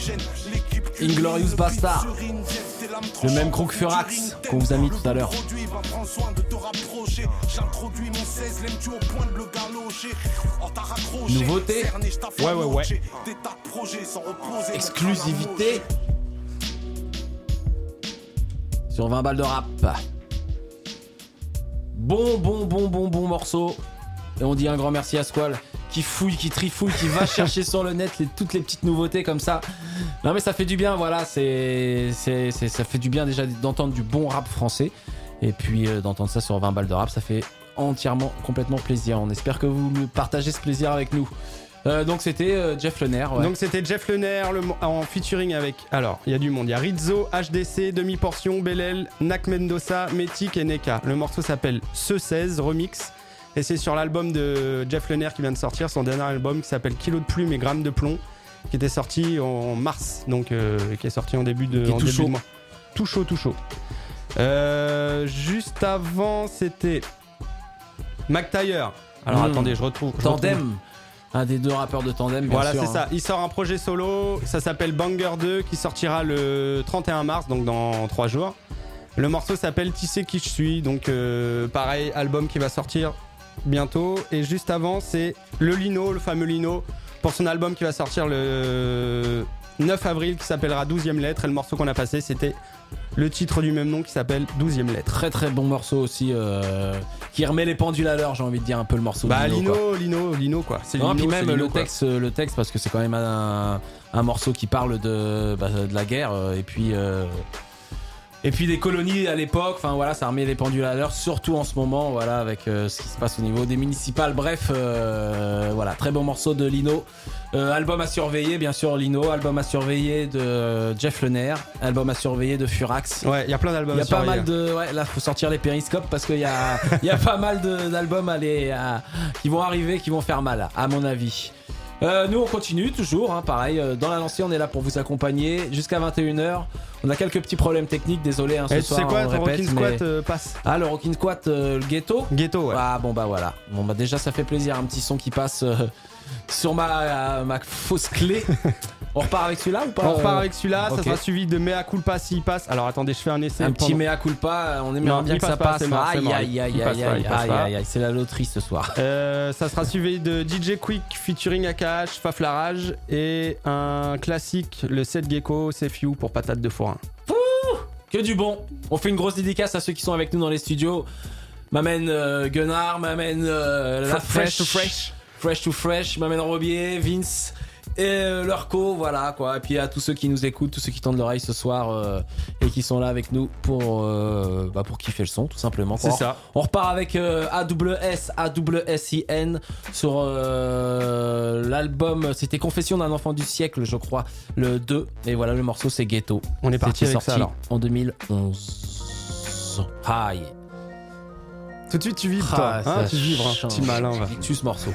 Inglorious Bastard, le même crew que Furax qu'on vous a mis tout à l'heure. Prends soin de te rapprocher. J'introduis mon seize, l'aime-tu au point de le galocher. Oh t'as raccroché, nouveauté. Ouais ouais ouais. Des tas de projets sans reposer. Exclusivité sur vingt balles de rap. Bon, bon, bon, bon, bon morceau. Et on dit un grand merci à Squall qui fouille, qui trifouille, qui va chercher sur le net les, toutes les petites nouveautés comme ça. Non mais ça fait du bien, voilà. C'est, c'est, c'est, ça fait du bien déjà d'entendre du bon rap français. Et puis euh, d'entendre ça sur vingt balles de rap, ça fait entièrement, complètement plaisir. On espère que vous partagez ce plaisir avec nous. Euh, donc c'était euh, Jeff Le Nerf. Ouais. Donc c'était Jeff Le Nerf le, en featuring avec. Alors, il y a du monde. Il y a Rizzo, H D C, Demi-Portion, Bellel, Nak Mendoza, Metic et Neka. Le morceau s'appelle Ce seize Remix. Et c'est sur l'album de Jeff Le Nerf qui vient de sortir, son dernier album qui s'appelle Kilo de plume et grammes de plomb, qui était sorti en mars, donc euh, qui est sorti en début de, qui est en tout début chaud. de mois. Tout chaud, tout chaud. Euh, juste avant, c'était McTyre. Alors mmh. attendez, je retrouve. Je Tandem. retrouve. Un des deux rappeurs de Tandem, bien voilà, sûr. Voilà, c'est hein. ça. Il sort un projet solo, ça s'appelle Banger deux, qui sortira le trente et un mars, donc dans trois jours. Le morceau s'appelle Tu sais qui je suis, donc euh, pareil, album qui va sortir bientôt. Et juste avant, c'est le Lino, le fameux Lino, pour son album qui va sortir le neuf avril, qui s'appellera douzième lettre. Et le morceau qu'on a passé, c'était le titre du même nom qui s'appelle douzième lettre. Très très bon morceau aussi, euh, qui remet les pendules à l'heure, j'ai envie de dire un peu le morceau bah, de Lino. Lino, Lino, Lino quoi. C'est non, Lino, puis même c'est Lino, le texte, le texte, parce que c'est quand même un, un morceau qui parle de, bah, de la guerre et puis. Euh, Et puis des colonies à l'époque, enfin voilà, ça remet les pendules à l'heure, surtout en ce moment, voilà, avec euh, ce qui se passe au niveau des municipales. Bref, euh, voilà, très bon morceau de Lino. Euh, album à surveiller, bien sûr, Lino. Album à surveiller de Jeff Le Nerf. Album à surveiller de Furax. Ouais, il y a plein d'albums. Il y a pas mal de, ouais, là, faut sortir les périscopes parce qu'il y a, il y a pas mal de, d'albums à les, à, qui vont arriver, qui vont faire mal, à mon avis. Euh, nous on continue toujours, hein, pareil, euh, dans la lancée on est là pour vous accompagner jusqu'à vingt et une heures. On a quelques petits problèmes techniques, désolé hein, ce Et tu soir. sais quoi, on ton répète, Rockin' Squat mais- euh, passe. Ah, le Rockin' Squat, euh, le ghetto Ghetto, ouais. Ah, bon, bah voilà. Bon, bah déjà, ça fait plaisir, un petit son qui passe euh, sur ma, euh, ma fausse clé. On repart avec celui-là ou pas On repart euh avec celui-là, ça Ok. sera suivi de Mea Culpa s'il passe. Alors attendez, je fais un essai. Un petit pendant- mea culpa, on aimerait Non, bien il que ça passe pas, passe. c'est mort, c'est Aïe, mort, aïe, il aïe, passe aïe, pas, aïe, il passe aïe, pas. aïe, aïe, c'est la loterie ce soir. Euh, ça sera suivi de D J Quick featuring A K H, Faf la Rage et un classique, le sept Gecko, Save You pour Patate de Forain. Que du bon. On fait une grosse dédicace à ceux qui sont avec nous dans les studios. M'amène euh, Gunnar, m'amène euh, la Fre- Fresh Fresh to Fresh. Fresh to Fresh, m'amène Robier, Vince et euh, Lurko, voilà quoi. Et puis à tous ceux qui nous écoutent, tous ceux qui tendent l'oreille ce soir euh, et qui sont là avec nous pour, euh, bah, pour kiffer le son, tout simplement. quoi. C'est ça. On repart avec euh, A W S, A W S I N sur euh, l'album, c'était Confession d'un enfant du siècle, je crois, le deux. Et voilà, le morceau c'est Ghetto. On est parti C'était avec ça, sorti alors. en deux mille onze. Aïe. Tout de suite tu vibres toi, Ah, hein, ça tu vibres, hein. change. Petit malin va. Tu ce morceau.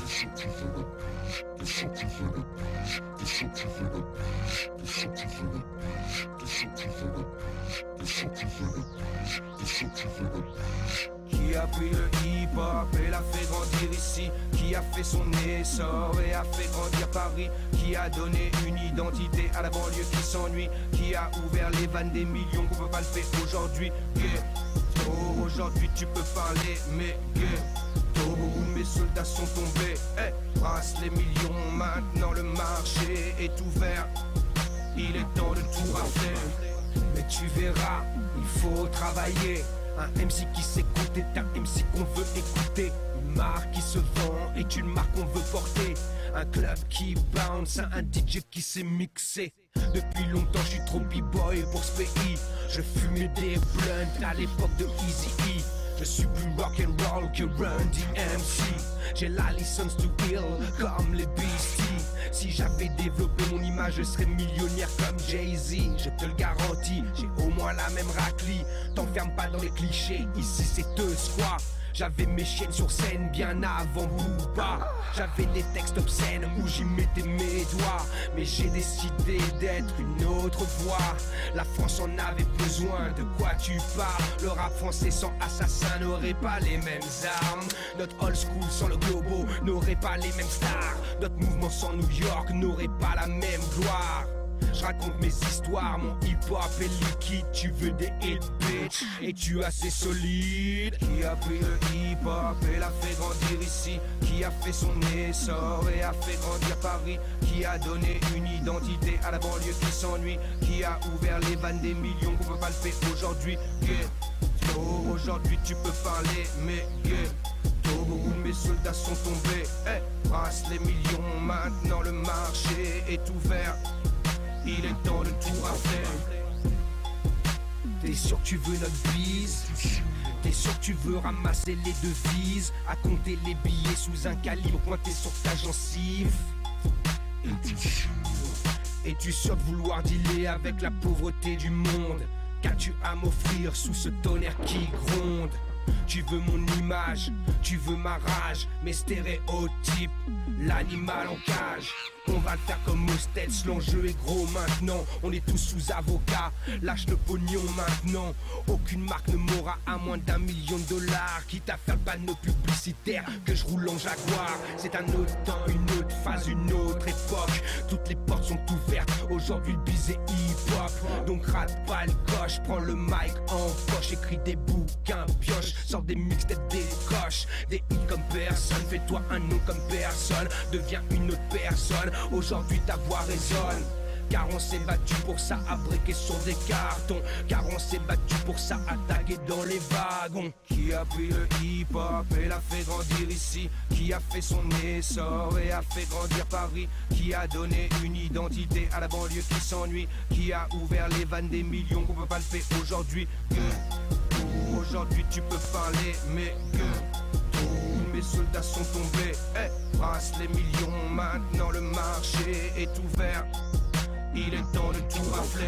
Qui a pris le hip-hop et l'a fait grandir ici? Qui a fait son essor et a fait grandir Paris? Qui a donné une identité à la banlieue qui s'ennuie? Qui a ouvert les vannes des millions qu'on peut pas le faire aujourd'hui? Ghetto, aujourd'hui tu peux parler, mais ghetto, où mes soldats sont tombés. Hey, brasse les millions, maintenant le marché est ouvert. Il est temps de tout rafler. Mais tu verras, il faut travailler. Un M C qui s'écoute est un M C qu'on veut écouter. Une marque qui se vend est une marque qu'on veut porter. Un club qui bounce, un D J qui s'est mixé. Depuis longtemps je suis trop b-boy pour ce pays. Je fumais des blunts à l'époque de Eazy-E. Je suis plus rock'n'roll que Run D M C. J'ai la licence to kill comme les Beastie. Si j'avais développé mon image, je serais millionnaire comme Jay-Z. Je te le garantis, j'ai au moins la même raclie. T'enferme pas dans les clichés, ici c'est deux squats. J'avais mes chiennes sur scène bien avant Booba. J'avais des textes obscènes où j'y mettais mes doigts. Mais j'ai décidé d'être une autre voix. La France en avait besoin, de quoi tu parles? Le rap français sans assassin n'aurait pas les mêmes armes. Notre old school sans le globo n'aurait pas les mêmes stars. Notre mouvement sans New York n'aurait pas la même gloire. Je raconte mes histoires, mon hip-hop est liquide. Tu veux des hits, bitch, et tu es assez solide. Qui a pris le hip-hop et l'a fait grandir ici? Qui a fait son essor et a fait grandir Paris? Qui a donné une identité à la banlieue qui s'ennuie? Qui a ouvert les vannes des millions qu'on peut pas le faire aujourd'hui? Ghetto, aujourd'hui tu peux parler, mais ghetto, où mes soldats sont tombés. Hey, brasse les millions, maintenant le marché est ouvert. Il est temps de tout rafler. T'es sûr que tu veux notre bise? T'es sûr que tu veux ramasser les devises? À compter les billets sous un calibre pointé sur ta gencive? Es-tu sûr de vouloir dealer avec la pauvreté du monde? Qu'as-tu à m'offrir sous ce tonnerre qui gronde? Tu veux mon image, tu veux ma rage, mes stéréotypes, l'animal en cage. On va le faire comme aux States, l'enjeu est gros maintenant. On est tous sous avocat, lâche le pognon maintenant. Aucune marque ne m'aura à moins d'un million de dollars. Quitte à faire le panneau publicitaire, que je roule en Jaguar. C'est un autre temps, une autre phase, une autre époque. Toutes les portes sont ouvertes, aujourd'hui le bise est hip-hop. Donc rate pas le coche, prends le mic en poche. Écris des bouquins, pioche, sors des mixtapes, des coches. Des hits comme personne, fais-toi un nom comme personne. Deviens une autre personne. Aujourd'hui ta voix résonne. Car on s'est battu pour ça, à briquer sur des cartons. Car on s'est battu pour ça, attaquer dans les wagons. Qui a pris le hip-hop et l'a fait grandir ici? Qui a fait son essor et a fait grandir Paris? Qui a donné une identité à la banlieue qui s'ennuie? Qui a ouvert les vannes des millions qu'on peut pas le faire aujourd'hui? Que aujourd'hui tu peux parler, mais que mes soldats sont tombés. Hey, brasse les millions, maintenant le marché est ouvert. Il est temps de tout rafler.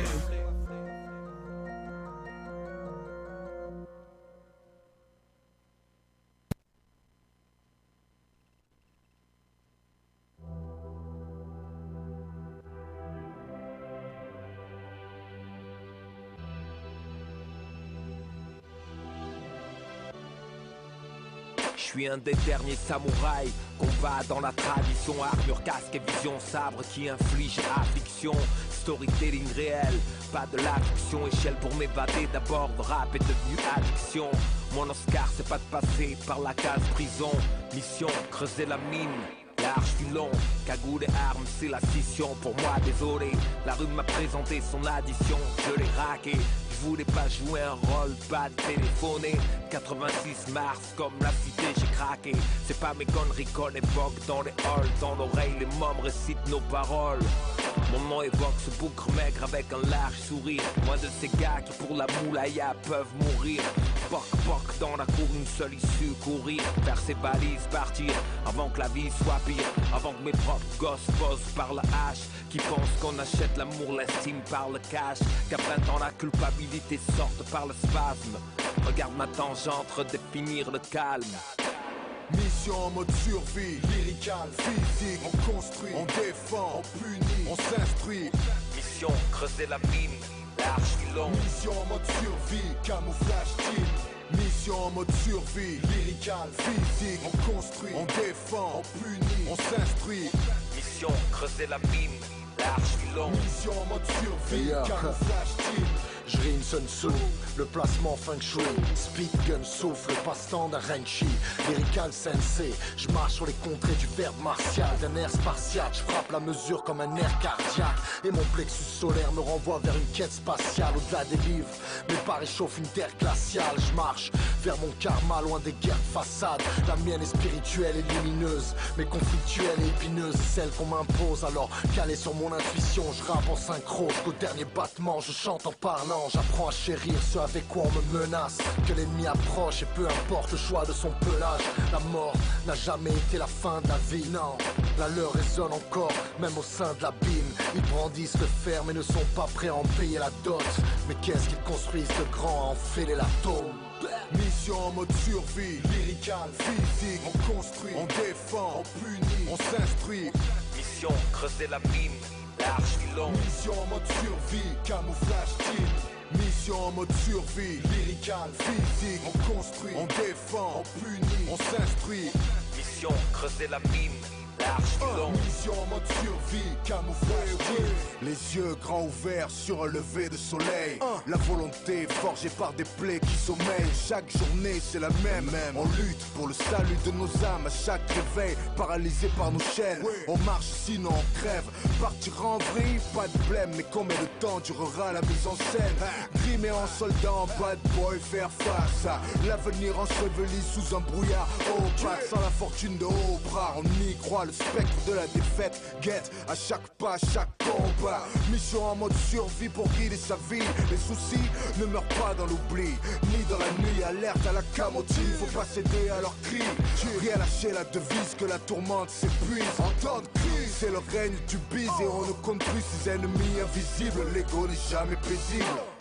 suis un des derniers samouraïs, combat dans la tradition, armure, casque et vision sabre qui inflige affliction. Storytelling réel, pas de la fiction, échelle pour m'évader, d'abord le rap est devenu addiction. Mon Oscar c'est pas de passer par la case prison, mission creuser la mine. Large du long, cagoule et armes, c'est la scission. Pour moi, désolé, la rue m'a présenté son addition. Je l'ai raqué, je voulais pas jouer un rôle, pas de téléphoner. quatre-vingt-six mars, comme la cité, j'ai craqué. C'est pas mes conneries qu'on évoque dans les halls. Dans l'oreille, les mômes récitent nos paroles. Mon nom évoque ce bougre maigre avec un large sourire. Moins de ces gars qui pour la moulaya peuvent mourir. Poc poc dans la cour, une seule issue, courir. Faire ses balises, partir avant que la vie soit pire. Avant que mes propres gosses posent par la hache. Qui pensent qu'on achète l'amour, l'estime par le cash. Qu'après temps la culpabilité sorte par le spasme. Regarde ma tangente, redéfinir le calme. Mission en mode survie, lyrical, physique, on construit, on défend, on punit, on s'instruit. Mission, creuser la mine, large filon. Mission en mode survie, camouflage team. Mission en mode survie, lyrical, physique, on construit, on défend, on punit, on s'instruit. Mission, creuser la mine, large filon. Mission en mode survie, camouflage team. Je rime Sun Tzu, le placement feng shui. Speed gun souffle, le passe-temps d'un Renchi. Lyrical sensei, je marche sur les contrées du verbe martial. D'un air spartiate, je frappe la mesure comme un air cardiaque. Et mon plexus solaire me renvoie vers une quête spatiale. Au-delà des livres, mes pas réchauffent une terre glaciale. Je marche vers mon karma, loin des guerres de façade. La mienne est spirituelle et lumineuse, mais conflictuelle et épineuse. C'est celle qu'on m'impose, alors calé sur mon intuition. Je rappe en synchro, jusqu'au dernier battement. Je chante en parlant. J'apprends à chérir ce avec quoi on me menace. Que l'ennemi approche et peu importe le choix de son pelage. La mort n'a jamais été la fin de la vie, non. La leur résonne encore, même au sein de l'abîme. Ils brandissent le fer mais ne sont pas prêts à en payer la dot. Mais qu'est-ce qu'ils construisent de grand à enfiler l'atome? Mission en mode survie, lyrical, physique, on construit, on défend, on punit, on s'instruit. Mission, creuser la mine, large filon. Mission en mode survie, camouflage team. Mission en mode survie, lyrical, physique, on construit, on défend, on punit, on s'instruit. Mission, creuser la mine, large filon. Mission en mode survie, camouflage team. Les yeux grands ouverts sur un lever de soleil. La volonté forgée par des plaies qui sommeillent. Chaque journée c'est la même. On lutte pour le salut de nos âmes à chaque réveil. Paralysés par nos chaînes, on marche sinon on crève. Partir en vrille, pas de blême. Mais combien de temps durera la mise en scène? Grimé en soldat, en bad boy, faire face à l'avenir enseveli sous un brouillard. Oh, pas sans la fortune de haut bras. On y croit, le spectre de la défaite guette à chaque pas, à chaque combat. Mission en mode survie pour guider sa vie. Les soucis ne meurent pas dans l'oubli, ni dans la nuit, alerte à la camotive. Faut pas céder à leurs cris, rien lâcher la devise que la tourmente s'épuise. En temps de crise, c'est le règne du bise. Et on ne compte plus ses ennemis invisibles. L'ego n'est jamais paisible.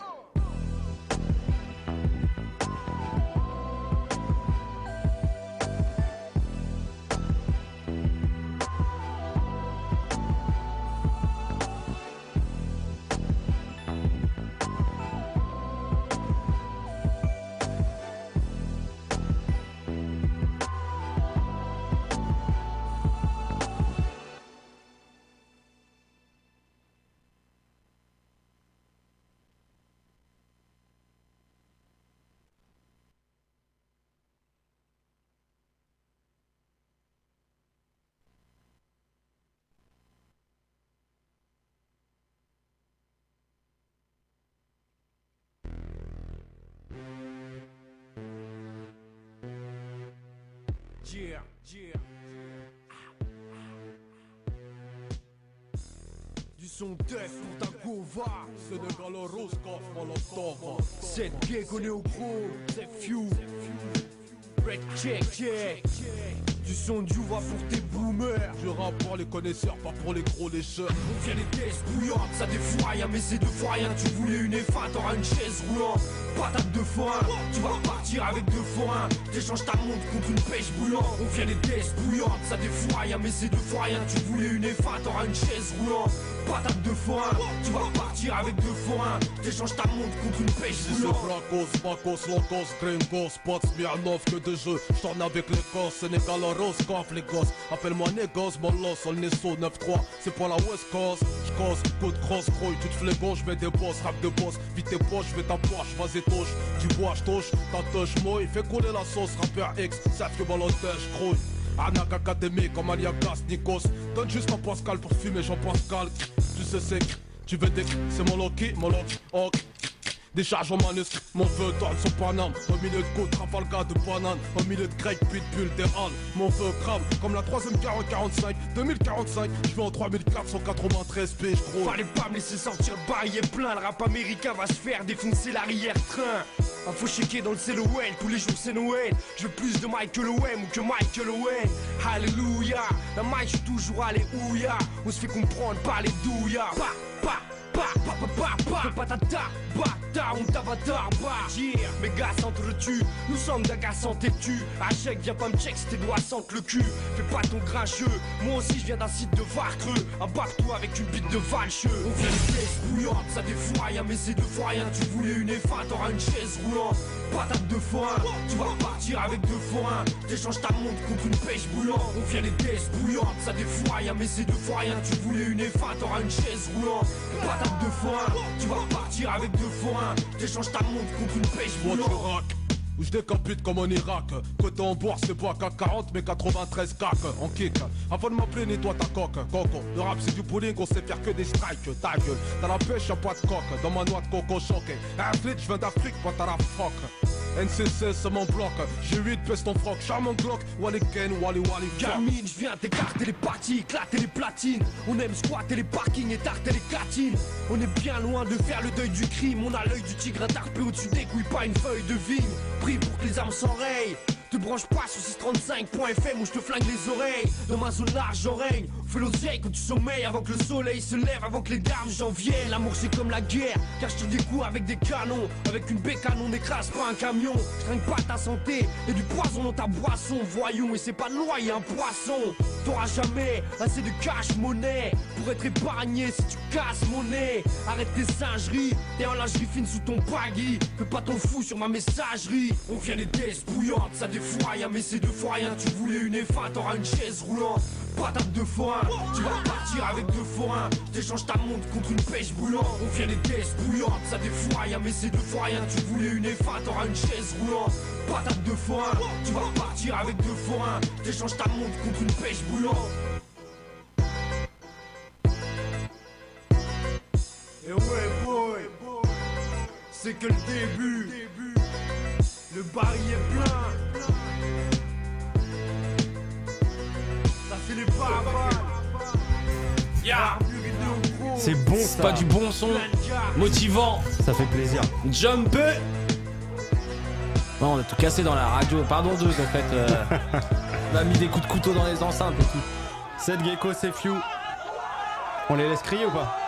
Yeah, yeah. Du son def pour ta gova. Sénégal Roscoff, Molotov. C'est Diego Néo gros, c'est Few. Red check, check. Du son du va pour tes boomers. Je rappe pour les connaisseurs, pas pour les gros lécheurs. On vient les caisses bouillantes, ça défouraille, mais c'est deux fois rien. Tu voulais une F A, t'auras une chaise roulante. patate de forain. Tu vas repartir avec deux forains. T'échanges ta montre contre une pêche bouillante. On vient les tests bouillantes, ça défouraille, mais c'est deux fois rien. Tu voulais une F un, t'auras une chaise roulante. Patate de forain, tu vas repartir avec deux forains. T'échanges ta montre contre une pêche Si c'est bouillante. Flacos, Macos, Locos, Gringos, Spots, Smirnov, que de jeux. J'tourne avec les gosses, Sénégal, Rose, Coff, les gosses. Appelle-moi Négos, Mollos, Olnesso, neuf trois. C'est pas la West Coast. J'cause, coup de cross, grouille, tu te flégon, j'mets des boss, rap de boss. Vite tes poches, j'mets ta poche, vas-y touche. Du bois, j'touche, ta touche, moi, il fait couler la sauce. Rappeur X, sauf que balotage, grouille. Anak académie comme Aliagas, Nikos. Donne juste un Pascal pour fumer Jean-Pascal. Tu sais c'est tu veux des c'est mon Loki, mon Loki, ok. Décharge en manuscrit, mon feu donne son Paname. Un milieu de côte, Trafalgar de banane. Un milieu de grec, pitbull, des halles. Mon feu crame comme la troisième quarante quarante-cinq. deux mille quarante-cinq, je vais en trois mille quatre cent quatre-vingt-treize p, j'gros. Fallait pas me laisser sortir le barillet plein. Le rap américain va se faire défoncer l'arrière-train. Un faux chéquier dans le C L O N, tous les jours c'est Noël. Je veux plus de Michael Owen ou que Michael Owen. Alléluia, la mic j'suis toujours allé ouya. On se fait comprendre par les douillas. Pa, pa, pa, pa, pa, pa, pa. Patata, bata, on t'avatar, bah. Yeah, mes gars s'entretuent, nous sommes d'agaçants têtus. Achèque, viens pas me check si tes doigts sentent le cul. Fais pas ton grincheux, moi aussi je viens d'un site de Varcreux. Abarre-toi avec une bite de valcheux. On vient les pièces bouillantes, ça défouraille, mais c'est deux fois rien. Tu voulais une F un, t'auras une chaise roulante. Patate de forain, tu vas repartir avec deux forains. T'échanges ta montre contre une pêche bouillante. On vient les tests bouillantes, ça défouraille, mais c'est deux fois rien. Tu voulais une F un, t'auras une chaise roulante. Patate de forain, tu vas repartir avec deux forains. T'échanges ta montre contre une pêche Moi bouillante. tu rack, où je décapite comme en Irak. Côté en bourse, c'est pas K quarante mais quatre-vingt-treize cac en kick. Avant de m'appeler, nettoie ta coque, coco. Le rap c'est du bowling, on sait faire que des strikes. Ta gueule, dans la pêche y'a pas de coque. Dans ma noix de coco choqué. Athlète, je viens d'Afrique, pas t'as la froc. N C C c'est mon bloc. G huit pèse ton froc, charmant Glock. Wally Ken, Wally Wally Gamine, je viens t'écarter les parties, éclater les platines. On aime squatter les parkings et tarter les catines. On est bien loin de faire le deuil du crime. On a l'œil du tigre intarpé au-dessus des couilles, pas une feuille de vigne. Pris pour que les armes s'enrayent. Te branche pas sur six trente-cinq point F M où je te flingue les oreilles. Dans ma zone large j'en règne. Fais l'oseille quand tu sommeilles avant que le soleil se lève, avant que les dames j'en viennent. L'amour c'est comme la guerre, car je tire des coups avec des canons. Avec une bécane on n'écrase pas un camion. Je trinque pas ta santé, et du poison dans ta boisson. Voyons, et c'est pas de loi, y'a un poisson. T'auras jamais assez de cash monnaie pour être épargné si tu casses mon nez. Arrête tes singeries, t'es en lingerie fine sous ton baggy. Fais pas ton fou sur ma messagerie. On vient les tests bouillantes, ça défouraille, mais c'est deux fois rien. Tu voulais une F un, t'auras une chaise roulante. Patate de forain, tu vas repartir avec deux forains. T'échanges ta montre contre une pêche bouillante. On vient les tests bouillantes, ça défouraille, mais c'est deux fois rien. Tu voulais une F un, t'auras une chaise roulante. Patate de forain, tu vas repartir avec deux forains. T'échanges ta montre contre une pêche bouillante. Et ouais boy, c'est que le début. Le baril est plein. Ça fait les barbares. Yeah. C'est bon C'est ça. pas du bon son, motivant. Ça fait plaisir. Jump. Non, on a tout cassé dans la radio. Pardon deux en fait. Euh, on a mis des coups de couteau dans les enceintes et tout. Cette gecko, c'est few. On les laisse crier ou pas?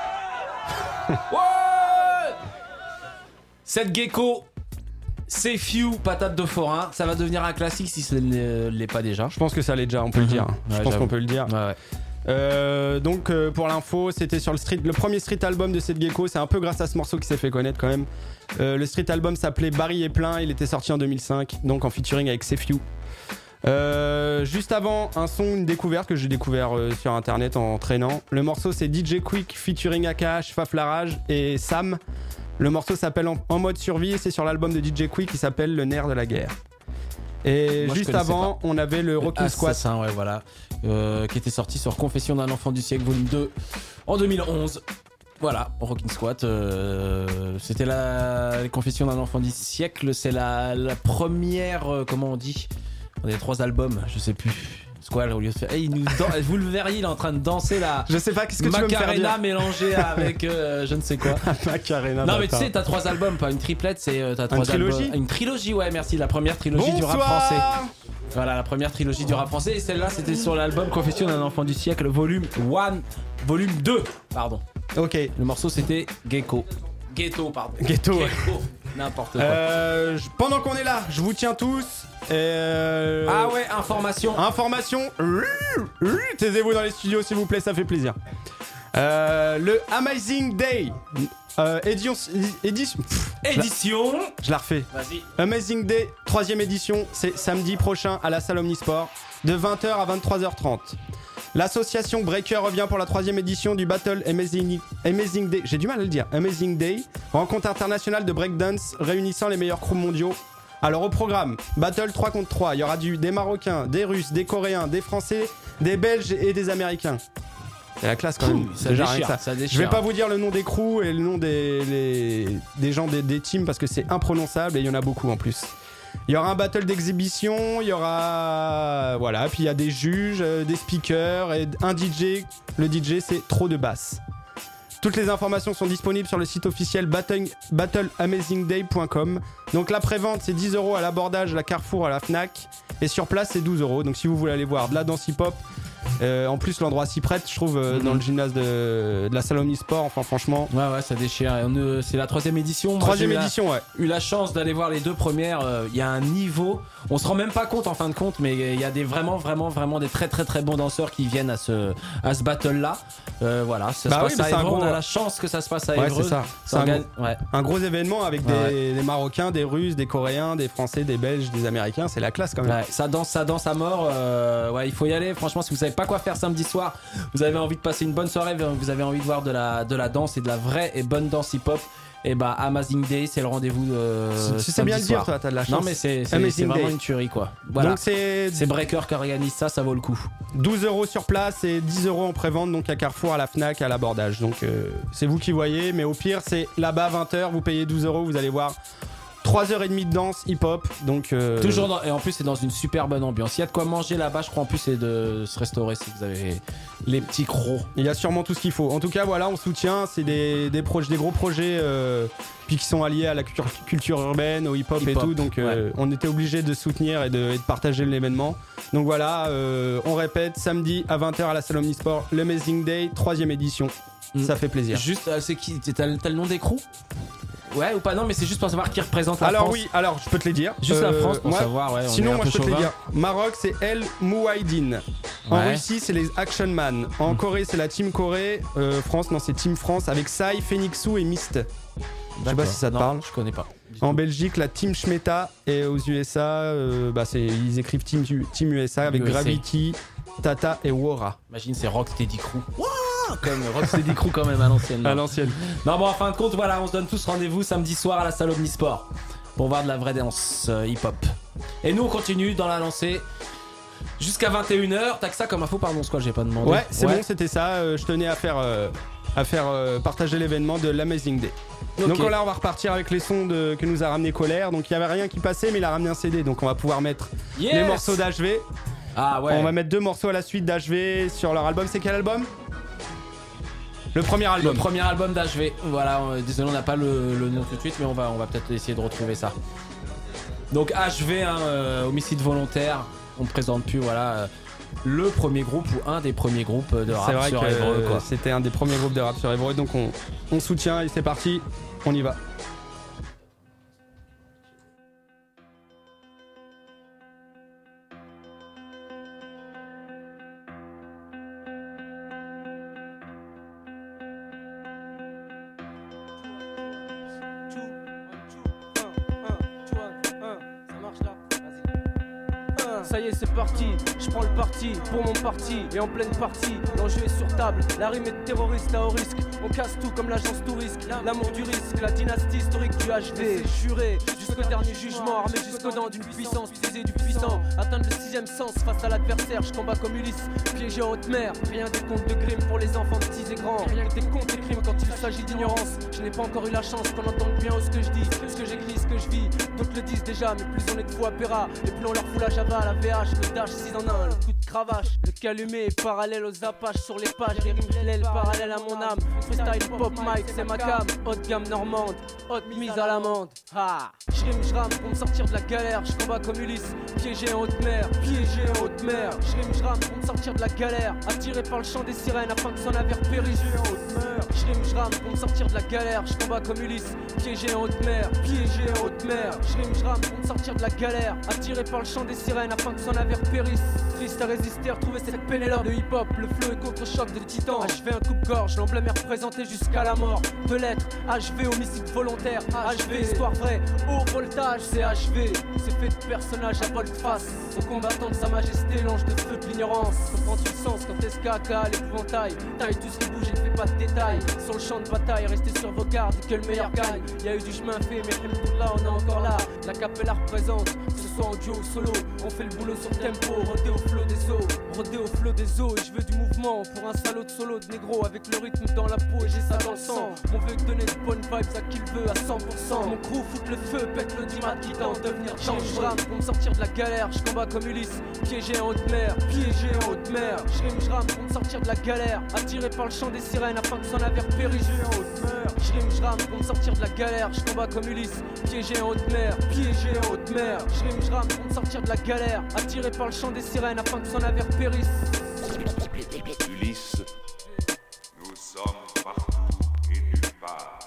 Ouais. Cette gecko, c'est few, patate de forain. Ça va devenir un classique si ce ne l'est pas déjà. Je pense que ça l'est déjà, on peut le dire. Ouais, Je pense j'avoue. qu'on peut le dire. Ouais, ouais. Euh, donc euh, pour l'info, c'était sur le street, le premier street album de cette gecko. C'est un peu grâce à ce morceau qui s'est fait connaître quand même. Euh, le street album s'appelait Baril est plein. Il était sorti en deux mille cinq, donc en featuring avec Few. Euh, juste avant, un son, une découverte que j'ai découvert euh, sur internet en traînant. Le morceau c'est D J Quick featuring A K H, Faf Larage et Sam. Le morceau s'appelle en, en mode survie et c'est sur l'album de D J Quick qui s'appelle Le Nerf de la guerre. Et Moi, je juste connaissais avant, pas. on avait le Rockin' Squat. Assassin, ouais, voilà. Euh, qui était sorti sur Confession d'un enfant du siècle, volume deux, en deux mille onze. Voilà, Rockin' Squat. Euh, c'était la les Confessions d'un enfant du siècle. C'est la, la première. Euh, comment on dit? On a trois albums, je sais plus. Squall au lieu de faire. Hey, il nous dan- vous le verriez, il est en train de danser la. Je sais pas qu'est-ce que tu veux me faire Macarena dire. mélangée avec euh, je ne sais quoi. Macarena. Non mais tu bâtard. sais, t'as trois albums, pas une triplette, c'est euh, t'as trois trilogie albums. Une trilogie, ouais, merci. La première trilogie du rap Bonsoir. français. Voilà, la première trilogie du rap français. Et celle-là, c'était sur l'album Confession d'un enfant du siècle, volume un, volume deux, pardon. Ok. Le morceau, c'était Gecko. Ghetto, pardon. Ghetto. Gecko. N'importe quoi. Euh, je- pendant qu'on est là, je vous tiens tous. Euh... Ah ouais, information. Information. Taisez-vous dans les studios, s'il vous plaît, ça fait plaisir. Euh, le Amazing Day. Euh, édition. Édition. Pff, Édition. Je la, je la refais. Vas-y. Amazing Day, troisième édition. C'est samedi prochain à la salle Omnisport, de vingt heures à vingt-trois heures trente. L'association Breaker revient pour la troisième édition du Battle Amazing, Amazing Day. J'ai du mal à le dire. Amazing Day, rencontre internationale de breakdance réunissant les meilleurs crews mondiaux. Alors au programme, Battle trois contre trois. Il y aura du, des Marocains, des Russes, des Coréens, des Français, des Belges et des Américains. C'est la classe quand même. Ouh, ça Déjà, déchire, rien que ça. ça déchire. Je vais pas vous dire le nom des crews et le nom des, les- des gens des, des teams parce que c'est imprononçable et il y en a beaucoup en plus. Il y aura un battle d'exhibition, il y aura. Voilà, puis il y a des juges, euh, des speakers et un D J. Le D J, c'est Trop de Basse. Toutes les informations sont disponibles sur le site officiel battle, battle amazing day point com. Donc la prévente, c'est dix euros à l'abordage, à la Carrefour, à la Fnac. Et sur place, c'est douze euros. Donc si vous voulez aller voir de la danse hip-hop, euh, en plus l'endroit s'y prête, je trouve, euh, Mhm. dans le gymnase de, de la salle Omnisport. Enfin, franchement. Ouais, ouais, ça déchire. Et on, euh, c'est la troisième édition. Moi, Troisième j'ai eu la- édition, ouais. eu la chance d'aller voir les deux premières. Il y a un niveau. On se rend même pas compte en fin de compte, mais il y a des vraiment, vraiment, vraiment des très, très, très bons danseurs qui viennent à ce, à ce battle-là. Euh, voilà, ça Bah se oui, passe mais à c'est un Évreux. gros- On a la chance que ça se passe à Ouais, Évreux. c'est ça. C'est un, organ- gros, ouais. un gros événement avec des, Ouais. des Marocains, des Russes, des Coréens, des Français, des Belges, des Américains. C'est la classe quand même. Ouais, ça danse, ça danse à mort. euh, ouais, il faut y aller. Franchement, si vous savez pas quoi faire samedi soir, vous avez envie de passer une bonne soirée, vous avez envie de voir de la, de la danse et de la vraie et bonne danse hip-hop. Et bah, Amazing Day, c'est le rendez-vous. Euh, Tu sais bien le dire, toi, t'as de la chance. Non, mais c'est, c'est, Amazing c'est vraiment Day. une tuerie, quoi. Voilà. Donc c'est C'est Breaker qui organise ça, ça vaut le coup. douze euros sur place et dix euros en prévente, donc à Carrefour, à la Fnac, à l'abordage. Donc euh, c'est vous qui voyez, mais au pire, c'est là-bas vingt heures, vous payez douze euros, vous allez voir trois heures trente de danse hip-hop. Donc euh, Toujours dans, et en plus c'est dans une super bonne ambiance. Il y a de quoi manger là-bas, je crois en plus c'est de se restaurer si vous avez les petits crocs. il y a sûrement tout ce qu'il faut. En tout cas, voilà, on soutient. C'est des, des, projets, des gros projets euh, puis qui sont alliés à la culture, culture urbaine, au hip-hop, et Hip-hop, tout. Donc euh, ouais. on était obligé de soutenir et de, et de partager l'événement. Donc voilà, euh, on répète, samedi à vingt heures à la salle Omnisport, l'Amazing Day, troisième édition. Mm. Ça fait plaisir. Juste, euh, c'est qui t'as, t'as le nom des crews? Ouais ou pas? Non, mais c'est juste pour savoir qui représente la Alors France. oui, alors je peux te les dire. Juste la Euh, France pour moi- savoir, ouais. on est Sinon, un moi peu je peux te les chauvin. dire. Maroc, c'est El Mouaïdine. En Ouais. Russie, c'est les Action Man. En Corée, c'est la Team Corée. Euh, France, non, c'est Team France avec Sai, Phoenixou et Myst. Je sais pas D'accord. si ça te Non, parle. Je connais pas. En Belgique, la Team Schmeta. Et aux U S A, euh, bah, c'est, ils écrivent Team, Team U S A avec U S A. Gravity, Tata et Wora. Imagine, c'est Rocksteady Crew. Comme Rocksteady Crew quand même à l'ancienne. À l'ancienne. Non, bon, en fin de compte, voilà, on se donne tous rendez-vous samedi soir à la salle Omnisport pour voir de la vraie danse euh, hip-hop. Et nous, on continue dans la lancée jusqu'à vingt et une heures. T'as que ça comme info, pardon, c'est quoi, j'ai pas demandé. Ouais, c'est bon, c'était ça. Euh, je tenais à faire, euh, à faire euh, partager l'événement de l'Amazing Day. Ok. Donc là, on va repartir avec les sons de, que nous a ramené Colère. Donc il y avait rien qui passait, mais il a ramené un C D. Donc on va pouvoir mettre Yes. les morceaux d'H V. Ah ouais. On va mettre deux morceaux à la suite d'H V sur leur album. C'est quel album? Le premier album. Le premier album d'H V. Voilà, euh, désolé, on n'a pas le, le nom tout de suite, mais on va, on va peut-être essayer de retrouver ça. Donc H V, hein, euh, homicide volontaire. On ne présente plus, voilà, euh, le premier groupe ou un des premiers groupes de C'est rap vrai sur que Évreux, quoi. c'était un des premiers groupes de rap sur Évreux. Donc on, on soutient et c'est parti. On y va. Ça y est, c'est parti, je prends le parti pour mon parti et en pleine partie. L'enjeu est sur table, la rime est terroriste à haut risque. On casse tout comme l'agence touriste, l'amour du risque, la dynastie historique du H V. Juré jusqu'au dernier jugement, armé jusqu'aux dents d'une puissance, puiser du puissant. Atteindre le sixième sens face à l'adversaire, je combats comme Ulysse, piégé en haute mer. Rien des contes de Grimm pour les enfants petits et grands. Rien que des contes et crimes quand il s'agit d'ignorance. Je n'ai pas encore eu la chance qu'on entende bien ce que je dis, ce que j'écris, ce que je vis. D'autres le disent déjà, mais plus on est de fous à Péra, et plus on leur fout la javal la V H, le dash six en un, le coup de cravache. Le calumet est parallèle aux apaches sur les pages. Les rimes l'aile parallèle à mon âme. Freestyle pop mic, c'est ma cam. Haute gamme normande, haute mise à l'amende. Ha, j'rime, j'rame pour me sortir de la galère. J'combat comme Ulysse, piégé en haute mer. Piégé en haute mer. J'rime, j'rame pour me sortir de la galère. Attiré par le chant des sirènes afin que son navire périsse. J'rime, j'rame pour me sortir de la galère. J'combat comme Ulysse, piégé en haute mer. Piégé en haute mer. J'rime, j'rame pour me sortir de la galère. Attiré par le chant des sirènes afin que son navire périsse. Triste à résister, retrouver cette Pénélope de hip-hop. Le flow est contre-choc de titan. H V un coupe-gorge, l'emblème est représenté jusqu'à la mort. Deux lettres, H V homicide volontaire. H V histoire vraie, haut voltage, c'est H V. C'est fait de personnages à volte-face. Au combattant de sa majesté, l'ange de feu de l'ignorance. Comprends-tu le sens quand S K K à l'épouvantail. Taille tout ce qui bouge et ne fait pas de détails. Sur le champ de bataille, restez sur vos gardes, que le meilleur gagne. Y'a eu du chemin fait, mais là on est encore là. La capella représente, que ce soit en duo ou solo. On fait le boulot sur tempo, rodé au flot des eaux. Rodé au flot des eaux, et je veux du mouvement. Pour un salaud de solo de négro, avec le rythme dans la peau et j'ai ça dans le sang. On veut donner de bonnes vibes à qui le veut à cent pour cent. Mon crew fout le feu, pète le dimat qui tente de devenir change. J'rame pour me sortir de la galère, j'combat comme Ulysse. Piégé en haute mer, piégé en haute mer. J'rime, j'rame pour me sortir de la galère. Attiré par le chant des sirènes afin que son navire périsse. J'rime, j'rame pour me sortir de la galère. J'combat comme Ulysse, piégé en haute mer. Piégé en haute mer. J'rime, j'rame pour me sortir de la galère. Attiré par le chant des sirènes afin que son navire périsse. Ulysse, nous sommes partout et nulle part.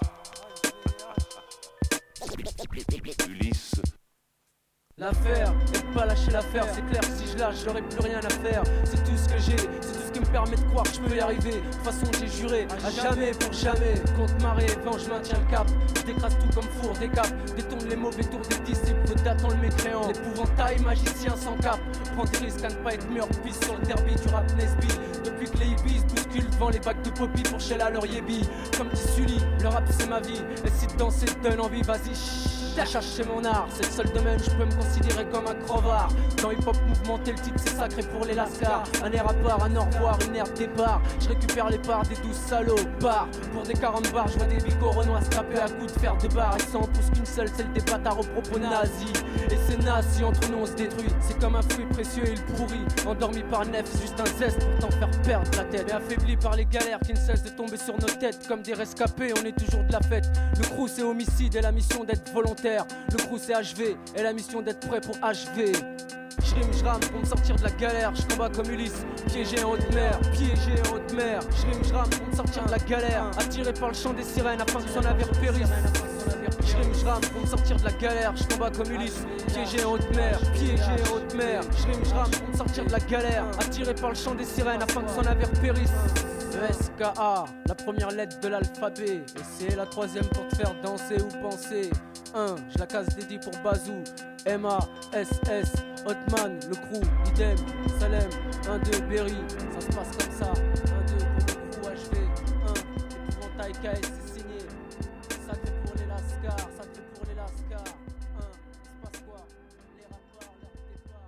Ulysse. L'affaire, et de pas lâcher l'affaire, c'est clair, si je lâche, j'aurai plus rien à faire. C'est tout ce que j'ai, c'est tout ce qui me permet de croire que je peux y arriver. De toute façon, j'ai juré, à jamais pour jamais. Contre marée, vent, je maintiens le cap. Je décrase tout comme four, décape. Détourne les mauvais tours des disciples, de datant le mécréant. L'épouvantail, magicien sans cap. Prends des risques à ne pas être mûr, puis sur le derby du rap Nesby. Depuis que les hippies bousculent devant les bacs de poppy pour Sheila leur yébi. Comme dit Sully, le rap c'est ma vie. Et si de danser te donne envie, vas-y, cherche chez mon art. C'est le seul domaine où je peux me considérer comme un crevard. Dans hip-hop mouvementé, le titre c'est sacré pour les lascars. Un air à part, un au revoir, une aire de départ. Je récupère les parts des douze salopards. Pour des quarante bars, je vois des bigots renois se taper à coups de fer de barre. Ils s'en poussent qu'une seule, celle des bâtards aux propos nazis. Et c'est nazi, entre nous on se détruit. C'est comme un fruit précieux et il pourrit. Endormi par neuf, c'est juste un zeste pour t'en faire perdre la tête. Mais affaibli par les galères qui ne cessent de tomber sur nos têtes. Comme des rescapés, on est toujours de la fête. Le crew c'est homicide et la mission d'être volontaire. Le crew c'est H V et la mission d'être prêt pour H V. J'rime, j'rame pour me sortir de la galère. J'combat comme Ulysse, piégé en haute mer. Piégé en haute mer. J'rime, j'rame pour me sortir de la galère. Attiré par le chant des sirènes afin que son navire périsse. J'rime, j'rame pour me sortir de la galère. J'combat comme Ulysse, piégé en haute mer. Piégé en haute mer. J'rime, j'rame pour me sortir de la galère. Attiré par le chant des sirènes afin que son navire périsse. E S K A, la première lettre de l'alphabet. Et c'est la troisième pour te faire danser ou penser. un, je la casse dédiée pour Bazou. M A S S, Hotman, le crew, idem, Salem, un, deux, Berry. Ça se passe comme ça. un, deux pour le crew H V. un, épouvantail K S, c'est signé. Sacré pour les lascars, sacré pour les lascars. un, il se passe quoi? Les rapports, leur départ.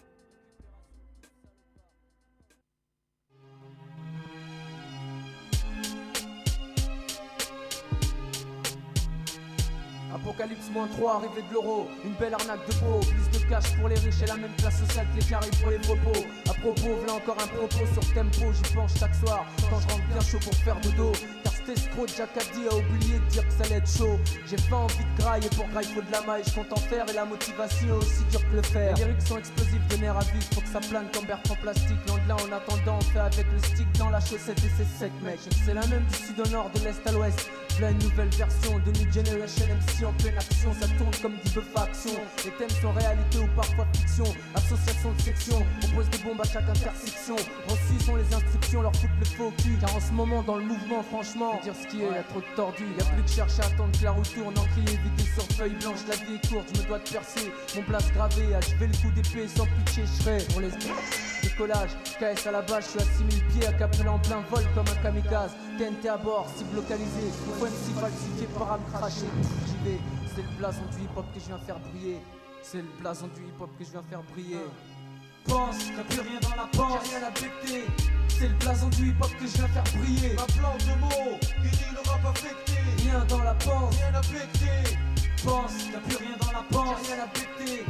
Apocalypse moins trois, arrivée de l'euro, une belle arnaque de peau, plus de cash pour les riches et la même classe sociale que les carrés pour les propos. À propos, voilà encore un propos sur tempo, j'y penche chaque soir, quand je rentre bien chaud pour faire dodo. Car cet escroc Jacadi a oublié de dire que ça allait être chaud. J'ai pas envie de graille et pour graille faut de la maille, je compte en faire et la motivation est aussi dure que le fer. Les lyrics sont explosifs de nerfs à vif, faut que ça plane comme Bertrand Plastique. L'anglais en attendant, on fait avec le stick dans la chaussette et c'est sec mec. C'est la même du sud au nord, de l'est à l'ouest. Là une nouvelle version de New Generation M C en pleine action, ça tourne comme dit Buff Action. Les thèmes sont réalité ou parfois fiction, association de sections, on pose des bombes à chaque intersection. Reçus sont les instructions, leur foutent le faux cul. Car en ce moment dans le mouvement franchement, faut dire ce qui est, y'a trop de tordus. Y'a plus que chercher à attendre que la roue tourne, encrier vidé sur feuille blanche. La vie est courte, je me dois de percer, mon place gravé, achever le coup d'épée sans pitié, je serai pour les décollage, K S à la base, je suis à six mille pieds, à Capella en plein vol comme un kamikaze. T N T à bord, cible localisée, M C falsifié par âme crachée. J'y vais, c'est le blason du hip-hop que je viens faire briller. C'est le blason du hip-hop que je viens faire briller. Pense, y'a plus rien dans la panse, y'a rien à becter. C'est le blason du hip-hop que je viens faire briller. Ma plante de mots, qui dit le rap affecté. Rien dans la panse, rien à becter. Pense, y'a plus rien dans la panse, y'a rien à becter.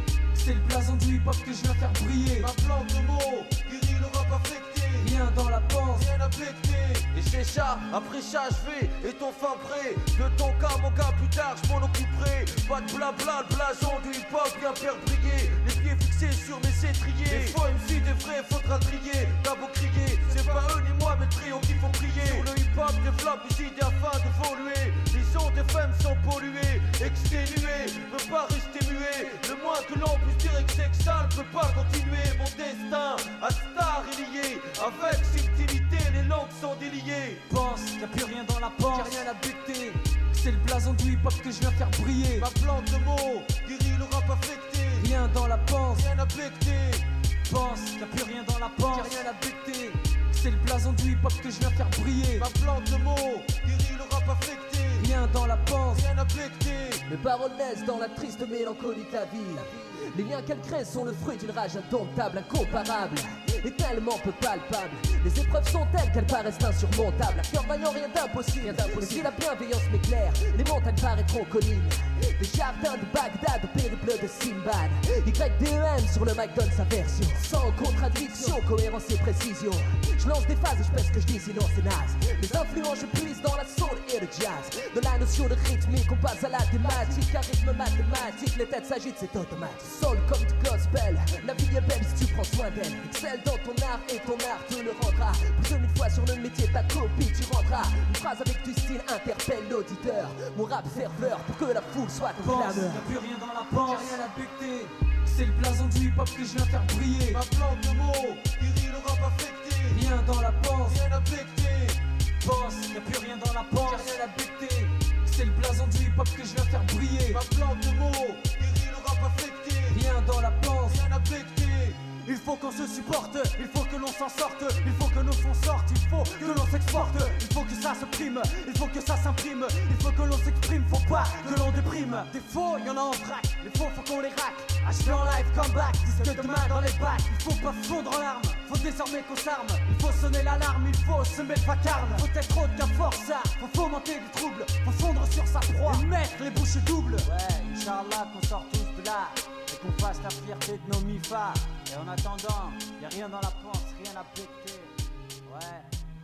C'est le blason du hip-hop que je viens faire briller. Ma plante de mots, guérit le rap affecté. Rien dans la panse, rien affecté. Et chez chat, après chat, je vais, et ton fin prêt. De ton cas, mon gars, plus tard, je m'en occuperai. Pas de blabla, le blason du hip-hop vient faire briller. Les pieds fixés sur mes étriers. Les faux M C des vrais, faudra trier. T'as beau crier, c'est pas eux ni moi, mais le trio qu'il faut prier. Sur le hip-hop, développe les idées afin d'évoluer. Les sons des femmes sont pollués, exténués, peut pas rester muet. Le moins que l'on puisse dire est que c'est que ça ne peut pas continuer. Mon destin à star est lié. Avec subtilité, les langues sont déliées. Pense qu'il n'y a plus rien dans la panse, y'a rien à buter. C'est le blason du hip-hop que je viens faire briller. Ma plante de mots, guérit le rap affecté. Rien dans la panse, rien à becter. Pense qu'il n'y a plus rien dans la panse, y'a rien à buter. C'est le blason du hip-hop que je viens faire briller. Ma plante de mots, guérit le rap affecté. Rien dans la panse, rien à becter. Mes paroles naissent dans la triste mélancolie de la vie. Les liens qu'elle crée sont le fruit d'une rage indomptable, incomparable et tellement peu palpable. Les épreuves sont telles qu'elles paraissent insurmontables. À cœur vaillant, rien d'impossible. Mais si la bienveillance m'éclaire, les montagnes paraîtront collines. Des jardins de Bagdad au périple de Simbad. Y D E M sur le mic donne sa version. Sans contradiction, cohérence et précision. Je lance des phases et je pèse ce que je dis, sinon c'est naze. Les influences je puise dans la soul et le jazz. De la notion de rythmique, on passe à la thématique. À rythme mathématique, les têtes s'agitent, c'est automatique. Soul comme du gospel, la vie est belle si tu prends soin d'elle. Excelle dans ton art et ton art te le rendra. Plus de mille fois sur le métier, ta copie tu rendras. Une phrase avec du style interpelle l'auditeur. Mon rap ferveur pour que la foule soit ton clameur. Y'a plus rien dans la panse, y'a rien à buter. C'est le blason du hip-hop que je viens faire briller. Ma plante de mots, guérit le rap affecté. Rien dans la panse, rien à becter. Pense, y'a plus rien dans la panse, y'a rien à buter. C'est le blason du hip-hop que je viens faire briller. Ma plante de mots, guérit le rap affecté. Rien dans la panse, rien à becter. Il faut qu'on se supporte, il faut que l'on s'en sorte, il faut que nos sons sortent, il faut que l'on s'exporte, il faut que ça se prime, il faut que ça s'imprime, il faut que l'on s'exprime, faut pas que l'on déprime. Des faux, y'en a en vrac, les faux faut qu'on les rack. H P en live, comeback, disque de main dans les bacs. Il faut pas fondre en larmes, faut désormais qu'on s'arme. Il faut sonner l'alarme, il faut semer le vacarme. Faut être autre qu'un forçat, faut fomenter du trouble, faut fondre sur sa proie et mettre les bouches doubles. Ouais, Inch'Allah qu'on sort tous de là et qu'on fasse la fierté de nos mifas. Et en attendant, y'a rien dans la panse, rien à péter. Ouais.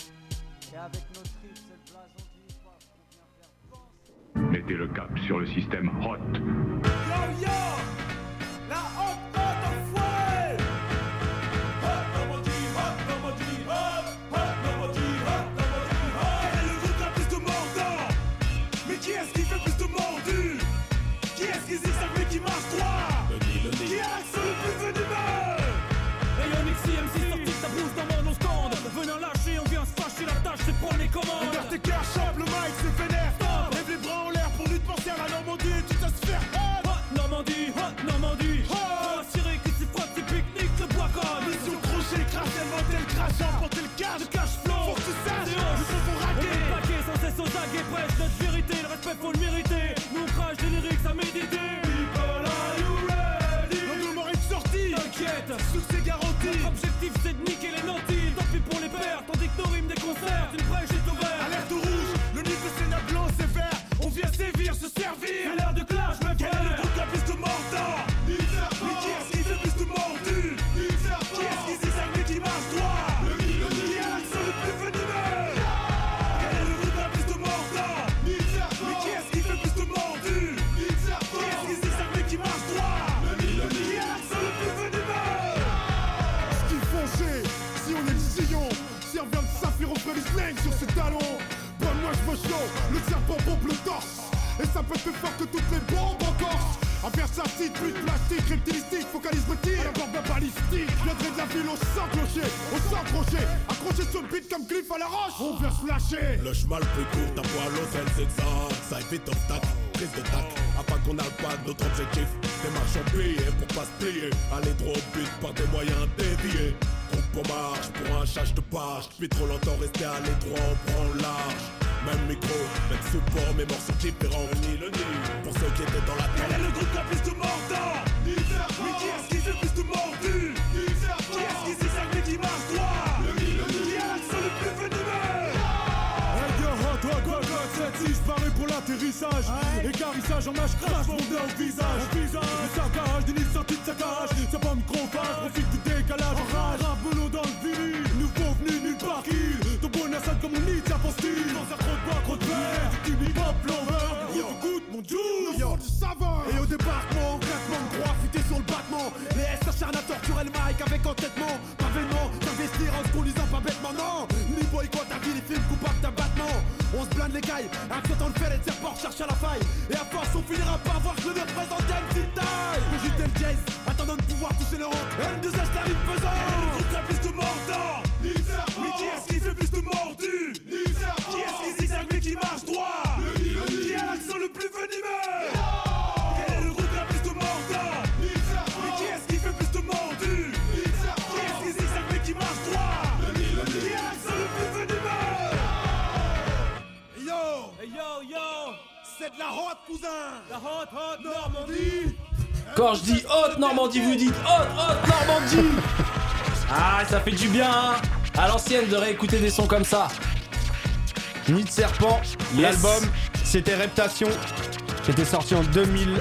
Et avec nos tripes, c'est le blason du hip-hop qu'on vient faire danser. Mettez le cap sur le système hot. Yo yo, la hot hot enfoirée. Hot Normandie, hot Normandie, hot, hot Normandie, hot Normandie, hot. Quel est le groupe qui a plus de mordants? Mais qui est-ce qui fait plus de mordus? Qui est-ce qui zigzag mais qui marche droit? Qui est l'axe le plus venimeux? M C sorti de ta bouche dans mon stand. Venant lâcher, on vient se fâcher, la tâche c'est prendre les commandes. Ouvert tes cœurs, chope le mic, c'est vénère. Stop. Lève les bras en l'air pour lui te penser à la Normandie. Tu te faire hot. Hot Normandie, hot Normandie. Hot. Assuré que tu frottes tes pique-niques, le bois comme. Mission crochet, crache, monter le crash, emporter le cash. Le cash flow. Faut que tu saches, c'est hoche. nous faut raquer. On est paquet sans cesse aux aguets, prêche notre vérité. Le respect faut le mériter. Nous on crache des lyrics à méditer. People, are you ready? L'angle mort est sorti. T'inquiète, succès garanti. Notre objectif c'est de niquer les nantis. Tant pis pour les pères, tandis que nos rimes des concerts. Une brèche est ouverte. Alerte rouge, le niveau c'est blanc, c'est vert. On vient sévir, se servir. C'est l'heure de clash, me Quel est le groupe qui a plus de mordants? Mais qui est-ce qui fait plus de mordus? Qui est-ce qui zigzag mais qui marche droit? Qui est l'axe le plus venimeux? Quel est le groupe qui a plus de mordants? Mais qui est-ce qui fait plus de mordus? Qui est-ce qui zigzag mais qui marche droit? Qui est l'axe le plus venimeux? Ski foncé, si on est le sillon. Si on vient de saphir au premier slang sur ses talons. Bon, moi je veux chaud, le serpent pompe le torse. Et ça peut être plus fort que toutes les bombes en Corse. Un versatile, plus de plastique, reptilistique, focalise le tir. Un barbe balistique, viendrait de la ville au sang clocher, au sang crochet. Accroché sur le beat comme Cliff à la roche. On vient se lâcher. Le chemin le plus court, ta voix à l'hôtel, c'est ça. Ça évite obstacle, prise de tac. Afin qu'on n'a pas notre objectif. Démarche en billet pour pas se plier. Aller droit au but par des moyens déviés. Groupe en marche, pour un chat je te pâche. Puis trop longtemps rester à l'étroit, on prend large. Même micro, même support, mes morceaux différents. Le nid, le nid, pour ceux qui étaient dans la tête. Quel est le groupe qui a plus de mordants? Mais qui est-ce qui fait plus de mordus? Qui est-ce qui zigzag mais qui marche droit? Qui est l'axe le plus venimeux? Hey yo, hot, hot, hot, hot, cette si je parais pour la d'atterrissage. Écarissage en nage crash, fondé au visage. Au visage, le saccage, des nids sortis de saccage. C'est pas microphage, profite du décalage. Rage, rap melon dans le vinyle. Nouveau venu nulle part qu'il. Ton bonheur sonne comme on nid, ça pense style. Dans un croc de bois, croc de verre. Du hip hop lover. Yo, écoute mon juice. Yo, du saveur. Et au débarquement, claquement de croix, futé sur le battement. Les S s'acharnent à torturer le mic avec entêtement. Pas vainement, d'investir en se conduisant pas bêtement, non. Ni boycott ta vie, les films coupables d'abattement. On se blinde les cailles, acceptant le fer et de serpent, cherche à la faille. Et à force, on finira par voir que le nez présente une petite taille. Cogiter le jazz, attendant de pouvoir toucher le rock. M deux S t'arrive pesant. Le groupe a plus de mordant. Mais qui est-ce qui fait plus de mordus? Qui est-ce qui zigzague mais qui marche droit? Qui a l'accent le plus venimeux? Quel est le groupe qui a plus de mordant? Mais qui est-ce qui fait plus de mordus? Qui est-ce qui zigzague mais qui marche droit? Qui a l'accent le plus venimeux? Yo, hey yo, yo, c'est de la hot, cousin. La hot, hot Normandie. Quand je dis haute Normandie, vous dites haute, haute Normandie. Ah, ça fait du bien, hein, à l'ancienne de réécouter des sons comme ça. Nid de Serpent, yes. L'album, c'était Reptation, qui était sorti en deux mille.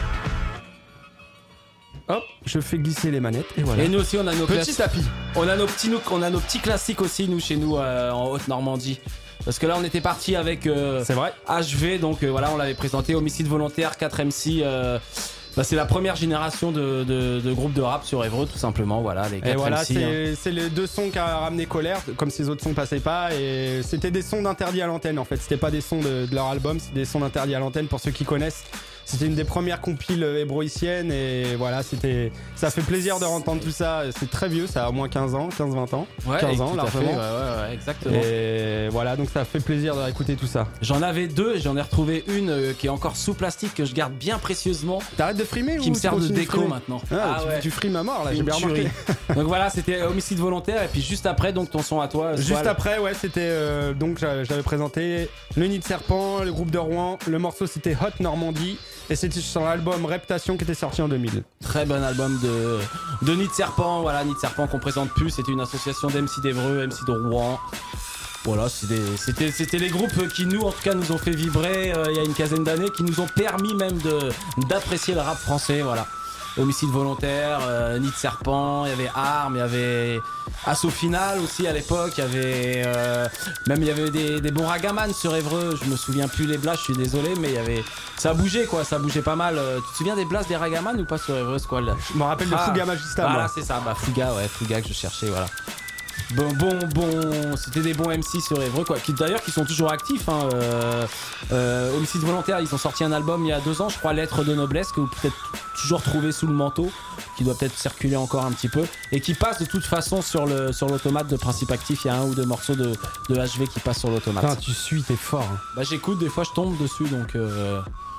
Hop, je fais glisser les manettes et voilà. Et nous aussi, on a nos Petit classes- tapis. On a nos petits, nous- on a nos petits classiques aussi, nous, chez nous, euh, en Haute-Normandie. Parce que là, on était parti avec euh, C'est vrai. H V, donc euh, voilà, on l'avait présenté, Homicide Volontaire, quatre M C. Euh, bah, c'est la première génération de, de, de groupes de rap sur Évreux, tout simplement. Voilà, les Et quatre voilà, M C. hein. c'est c'est les deux sons qui a ramené Colère, comme ces autres sons passaient pas. Et c'était des sons d'interdit à l'antenne en fait. C'était pas des sons de, de leur album, c'est des sons d'interdit à l'antenne pour ceux qui connaissent. C'était une des premières compiles hébroïciennes et voilà, c'était, ça fait plaisir de entendre tout ça. C'est très vieux, ça a au moins quinze ans, quinze vingt ans. Ouais, quinze ans, tout à fait, largement. ouais, ouais, ouais, exactement. Et voilà, donc ça fait plaisir de réécouter tout ça. J'en avais deux, j'en ai retrouvé une euh, qui est encore sous plastique que je garde bien précieusement. T'arrêtes de frimer Qui ou me tu sert de continues déco frimer maintenant. Ah, tu, ouais. tu frimes à mort là, j'ai Une bien remarqué. tuerie. Donc voilà, c'était Homicide Volontaire et puis juste après, donc ton son à toi. Juste Swal. après, ouais, c'était euh, donc j'avais j'avais présenté le Nid de Serpent, le groupe de Rouen. Le morceau c'était Hot Normandie et c'était sur l'album Reptation qui était sorti en deux mille. Très bon album de, de Nid de Serpent. Voilà, Nid de Serpent qu'on présente plus. C'était une association d'M C d'Évreux, M C de Rouen. Voilà, c'était, c'était, c'était les groupes qui nous, en tout cas, nous ont fait vibrer euh, il y a une quinzaine d'années, qui nous ont permis même de, d'apprécier le rap français. Voilà. Homicide Volontaire, euh, Nid de Serpent, il y avait Armes, il y avait Assaut Final aussi à l'époque, il y avait euh, même il y avait des, des bons ragaman sur Évreux, je me souviens plus les blasts, je suis désolé, mais il y avait ça bougeait quoi, ça bougeait pas mal. Euh, tu te souviens des blasts des ragaman ou pas sur Évreux Squall? Je me rappelle de Fuga Magistam. Voilà, moi. c'est ça, bah Fuga, ouais, Fuga que je cherchais, voilà. Bon, bon, bon, c'était des bons M C sur Évreux, quoi. Qui d'ailleurs qui sont toujours actifs. Hein. Euh, euh, Homicide Volontaire, ils ont sorti un album il y a deux ans, je crois, Lettres de Noblesse, que vous peut-être toujours trouver sous le manteau, qui doit peut-être circuler encore un petit peu, et qui passe de toute façon sur le sur l'automate de Principe Actif. Il y a un ou deux morceaux de, de H V qui passent sur l'automate. Putain, tu suis, t'es fort. Hein. Bah j'écoute, des fois je tombe dessus, donc euh,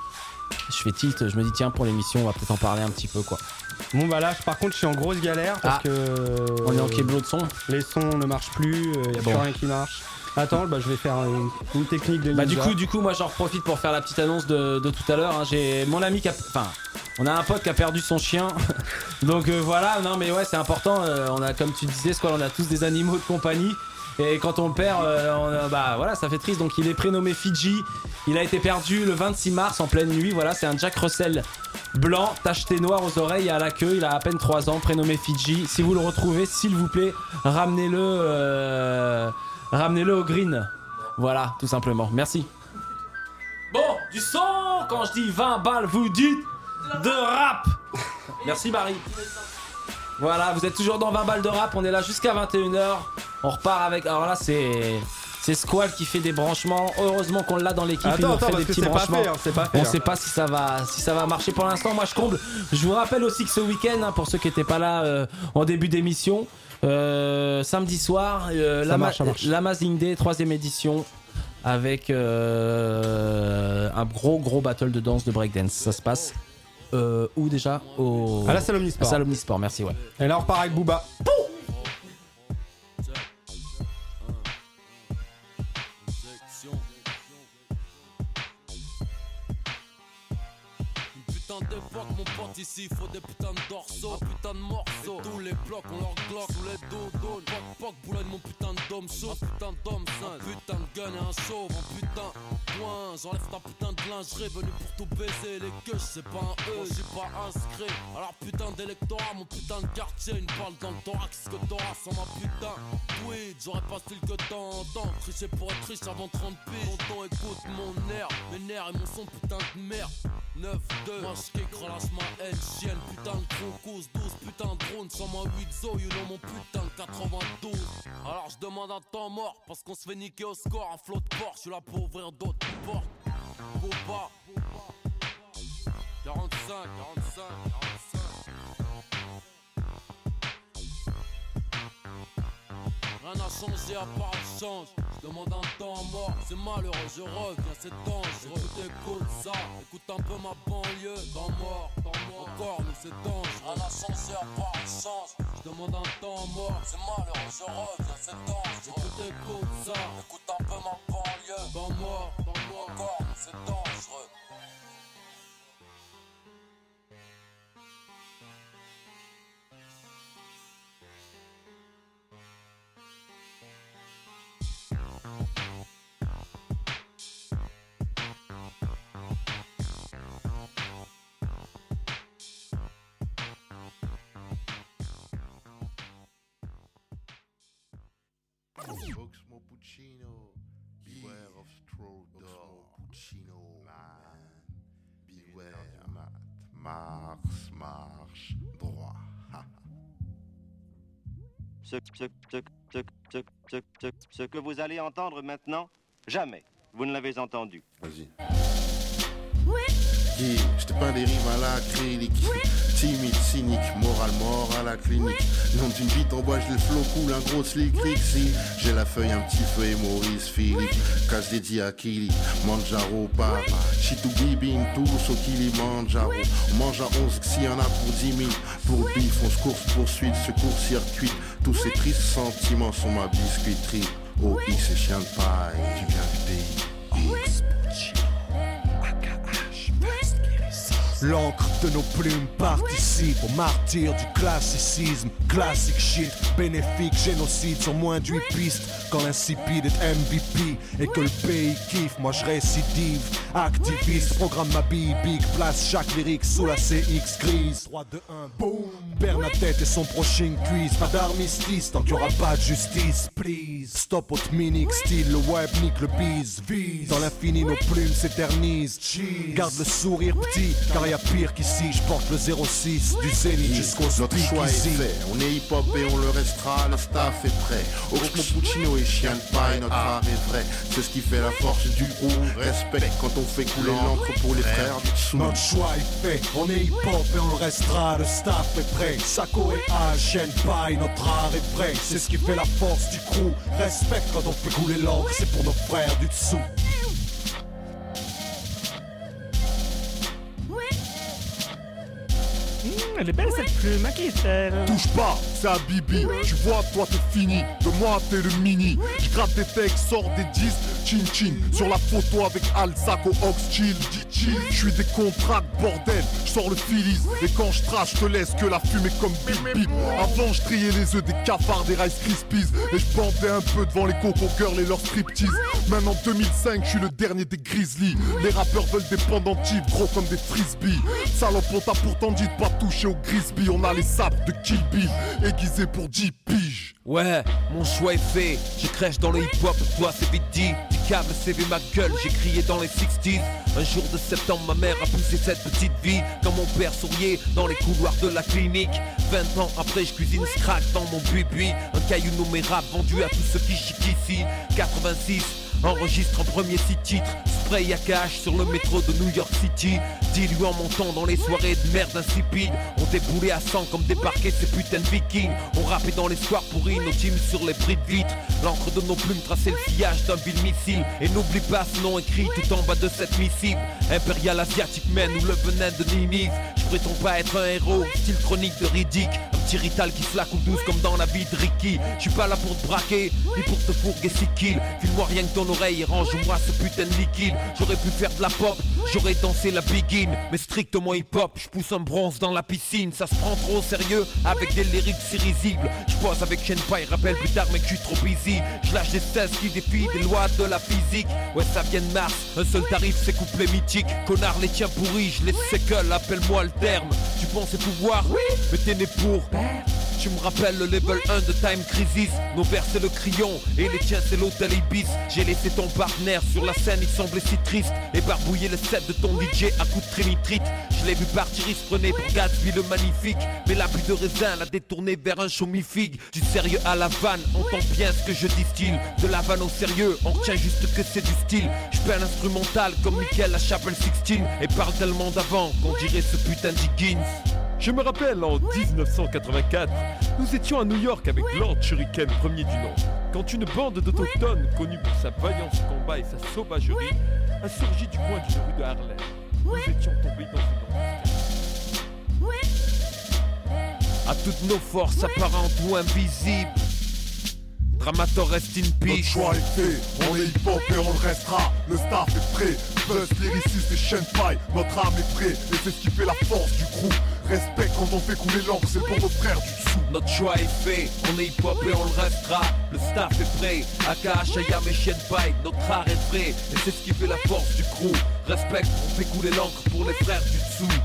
je fais tilt. Je me dis tiens, pour l'émission, on va peut-être en parler un petit peu, quoi. Bon bah là, par contre, je suis en grosse galère parce Ah. que On est en keblo de son. les sons ne marchent plus, il y a Bon. plus rien qui marche. Attends, bah je vais faire une, une technique de Bah du ninja. coup, du coup, moi j'en profite pour faire la petite annonce de, de tout à l'heure. hein. J'ai mon ami qui a, enfin, on a un pote qui a perdu son chien, donc euh, voilà. Non mais ouais, c'est important. euh, on a, comme tu disais, Squall, on a tous des animaux de compagnie. Et quand on le perd, euh, on a- bah voilà, ça fait triste. Donc il est prénommé Fidji. Il a été perdu le vingt-six mars en pleine nuit. Voilà, c'est un Jack Russell blanc, tacheté noir aux oreilles et à la queue. Il a à peine trois ans, prénommé Fidji. Si vous le retrouvez, s'il vous plaît, ramenez-le, euh, ramenez-le au green. Voilà, tout simplement. Merci. Bon, du son. Quand je dis vingt balles, vous dites de rap. Merci Marie. Voilà, vous êtes toujours dans vingt balles de rap, on est là jusqu'à vingt et une heures. On repart avec. Alors là, c'est. C'est Squall qui fait des branchements. Heureusement qu'on l'a dans l'équipe. Attends, il nous attends, fait parce des que petits c'est pas branchements. fait, hein, c'est pas fait, On hein. sait pas si ça va, si ça va marcher pour l'instant. Moi, je comble. Je vous rappelle aussi que ce week-end, hein, pour ceux qui n'étaient pas là euh, en début d'émission, euh, samedi soir, euh, Ça la marche, ça marche. l'Amazing Day, troisième édition, avec euh, un gros gros battle de danse de breakdance. Ça se passe euh, où déjà au... À la salle Omnisport. À la salle Omnisport, merci, ouais. Et là, on repart avec Booba. Putain de l'époque, mon pote, ici, faut des putains de dorsaux, un putain de morceau. Tous les blocs, on leur glock, tous les dodos. Poc, poc, boulogne, mon putain de dôme chaud, un putain d'homme sain, un putain de gun et un chauve, un putain de point. J'enlève ta putain de lingerie, venu pour tout baiser. Les queues, c'est pas un E, j'suis pas inscrit. Alors putain d'électorat, mon putain de quartier, une balle dans le thorax que t'auras sans ma putain. Oui, j'aurais pas style que t'entends. Tricher pour être riche avant trente piges. Tonton, écoute mon air, mes nerfs et mon son, putain de merde. neuf deux, moi j'kick, relâche ma haine, chienne, putain de crocos, douze, putain de drone, cent huit zo, you know mon putain de quatre-vingt-douze. Alors je demande un temps mort, parce qu'on se fait niquer au score, un flot de porte, je suis là pour ouvrir d'autres portes. Boba, quarante-cinq, quarante-cinq, quarante-cinq. Rien n'a changé à part le change. Je demande un temps mort, c'est malheureux, je reviens, c'est dangereux. Écoute, écoute ça, écoute un peu ma banlieue. Temps mort, temps mort, encore nous c'est dangereux. Rien n'a changé à part le change. Je demande un temps mort, c'est malheureux, je reviens, c'est dangereux. Écoute, écoute ça, écoute un peu ma banlieue. Temps mort, temps mort, encore nous c'est dangereux. Oxmo Puccino, beware of straw dog. Puccino, man, beware. Mat, Mars, marche, droit. Ce, ce, ce, ce, ce, ce, ce, ce que vous allez entendre maintenant, jamais vous ne l'avez entendu. Vas-y. Yeah, j'étais pas des rimes à l'acrylique. Timide, cynique, moral mort à la clinique. Nom d'une bite en bois, j'ai le flow cool, un gros slick rick. Si j'ai la feuille, un petit feuille, Maurice Philippe. Casse dédié à Kili, Manjaro, Papa. Chitou Bibin, tous au Kilimanjaro. On mange à onze, s'il y en a pour dix mille. Pour le bif, on se course, poursuite, secours, circuit. Tous ces tristes sentiments sont ma biscuiterie. O X et chien de paille, tu viens du pays. X, L'encre de nos plumes participe au martyr du classicisme. Classic shit, bénéfique, génocide sur moins de huit pistes. Quand l'insipide est M V P et que le pays kiffe, moi je récidive. Activiste, programme ma bille big, place chaque lyrique sous la C X grise. trois, deux, un, boum. Bernadette et son prochain quiz. Pas d'armistice tant qu'il n'y aura pas de justice, please. Stop au minique, style, le web nique le bise. Vise. Dans l'infini nos plumes s'éternisent. Garde le sourire petit, car y a pire qu'ici. Je porte le zéro six du zénith jusqu'au Notre choix est fait, on est hip-hop et on le restera, le staff est prêt. Oxmo Puccino et chien de paille, notre art est vrai. C'est ce qui fait la force du groupe. Respect quand on fait couler l'encre pour les frères du dessous. Notre choix est fait, on est hip-hop et on le restera, le staff est prêt. Sako et A, chien de paille, notre art est vrai. C'est ce qui fait la force du crew. Respect quand on fait couler l'encre, c'est pour nos frères du dessous. Mmh, elle est belle cette plume, à qui est-elle? Touche pas, c'est un bibi. Tu vois, toi t'es fini, de moi t'es le mini. Je gratte des textes, sors des disques, chin chin. Sur la photo avec Alzac au Ox chill. Je suis des contrats, bordel, je sors le filis. Et quand je trash, je te laisse que la fumée comme bip bip. Avant je triais les œufs des cafards, des Rice Krispies. Et je bandais un peu devant les Coco Girls et leurs striptease. Maintenant deux mille cinq, je suis le dernier des Grizzlies. Les rappeurs veulent des pendentifs, gros comme des frisbees. Salope, on t'a pourtant dit de pas toucher au Grisby. On a les sapes de Kill Bill, aiguisés pour dix piges. Ouais, mon choix est fait, j'ai crèche dans le hip-hop, toi c'est vite dit. Du câble C V ma gueule, j'ai crié dans les sixties. Un jour de septembre, ma mère a poussé cette petite vie. Quand mon père souriait dans les couloirs de la clinique. Vingt ans après, je cuisine scratch dans mon buis-buis. Un caillou nommé rap vendu à tous ceux qui chiquent ici. quatre-vingt-six, enregistre en premier six titres. Spray à cash sur le métro de New York City. Dilué en montant dans les soirées de merde insipide. On déboulait à sang comme débarquaient ces putains de vikings. On rappait dans les soirs pourris, nos teams sur les bris de vitres. L'encre de nos plumes traçait le sillage d'un vil missile. Et n'oublie pas ce nom écrit tout en bas de cette missive. Impérial asiatique man ou le venin de Ninive. Je prétends pas être un héros, style chronique de Riddick. Un petit rital qui se la coule douce comme dans la vie de Ricky. Je suis pas là pour te braquer, ni pour te fourguer si kill. File-moi rien que ton oreille et range-moi ce putain de liquide. machine. J'aurais pu faire de la pop, j'aurais dansé la begin. Mais strictement hip-hop, je pousse un bronze dans la piscine. Ça se prend trop au sérieux avec des lyrics si risibles. Je pose avec Shenpai, rappelle plus tard mais que je suis trop busy. Je lâche des seize qui défient des lois de la physique. Ouais ça vient de Mars, un seul tarif c'est couplet mythique. Connard les tiens pourris, je les séquelle, appelle-moi le terme. Tu pensais pouvoir, oui, mais t'es né pour. Tu me rappelles le level un de Time Crisis. Nos vers c'est le crayon et les tiens c'est l'hôtel Ibis. J'ai laissé ton partenaire sur la scène, il semblait si triste. Et barbouiller le set de ton D J à coups de trémitrite. Je l'ai vu partir, il se prenait pour Gatsby le magnifique. Mais l'abus de raisin l'a détourné vers un show mi-figue. Du sérieux à la vanne, entends bien ce que je distille. De la vanne au sérieux, on retient juste que c'est du style. Je fais un instrumental comme Michael à Chapel seize. Et parle tellement d'avant qu'on dirait ce putain d'Higgins. Je me rappelle, en dix-neuf cent quatre-vingt-quatre, nous étions à New York avec Lord Shuriken, premier du nom, quand une bande d'autochtones, connue pour sa vaillance au combat et sa sauvagerie, a surgi du coin d'une rue de Harlem. Nous étions tombés dans une embuscade. À toutes nos forces apparentes ou invisibles, Dramator reste in peace. Notre choix est fait, on est hip-hop et on le restera. Le staff est prêt, Buzz, lyriciste et Shenpai. Notre âme est prête et c'est ce qui fait la force du groupe. Respect quand on fait couler l'encre, c'est pour nos frères du dessous. Notre choix est fait, on est hip-hop et on le restera. Le staff est prêt, Aka, Shayam et Shenpai. Notre art est prêt et c'est ce qui fait la force du crew. Respect, on fait couler l'encre pour les frères du dessous.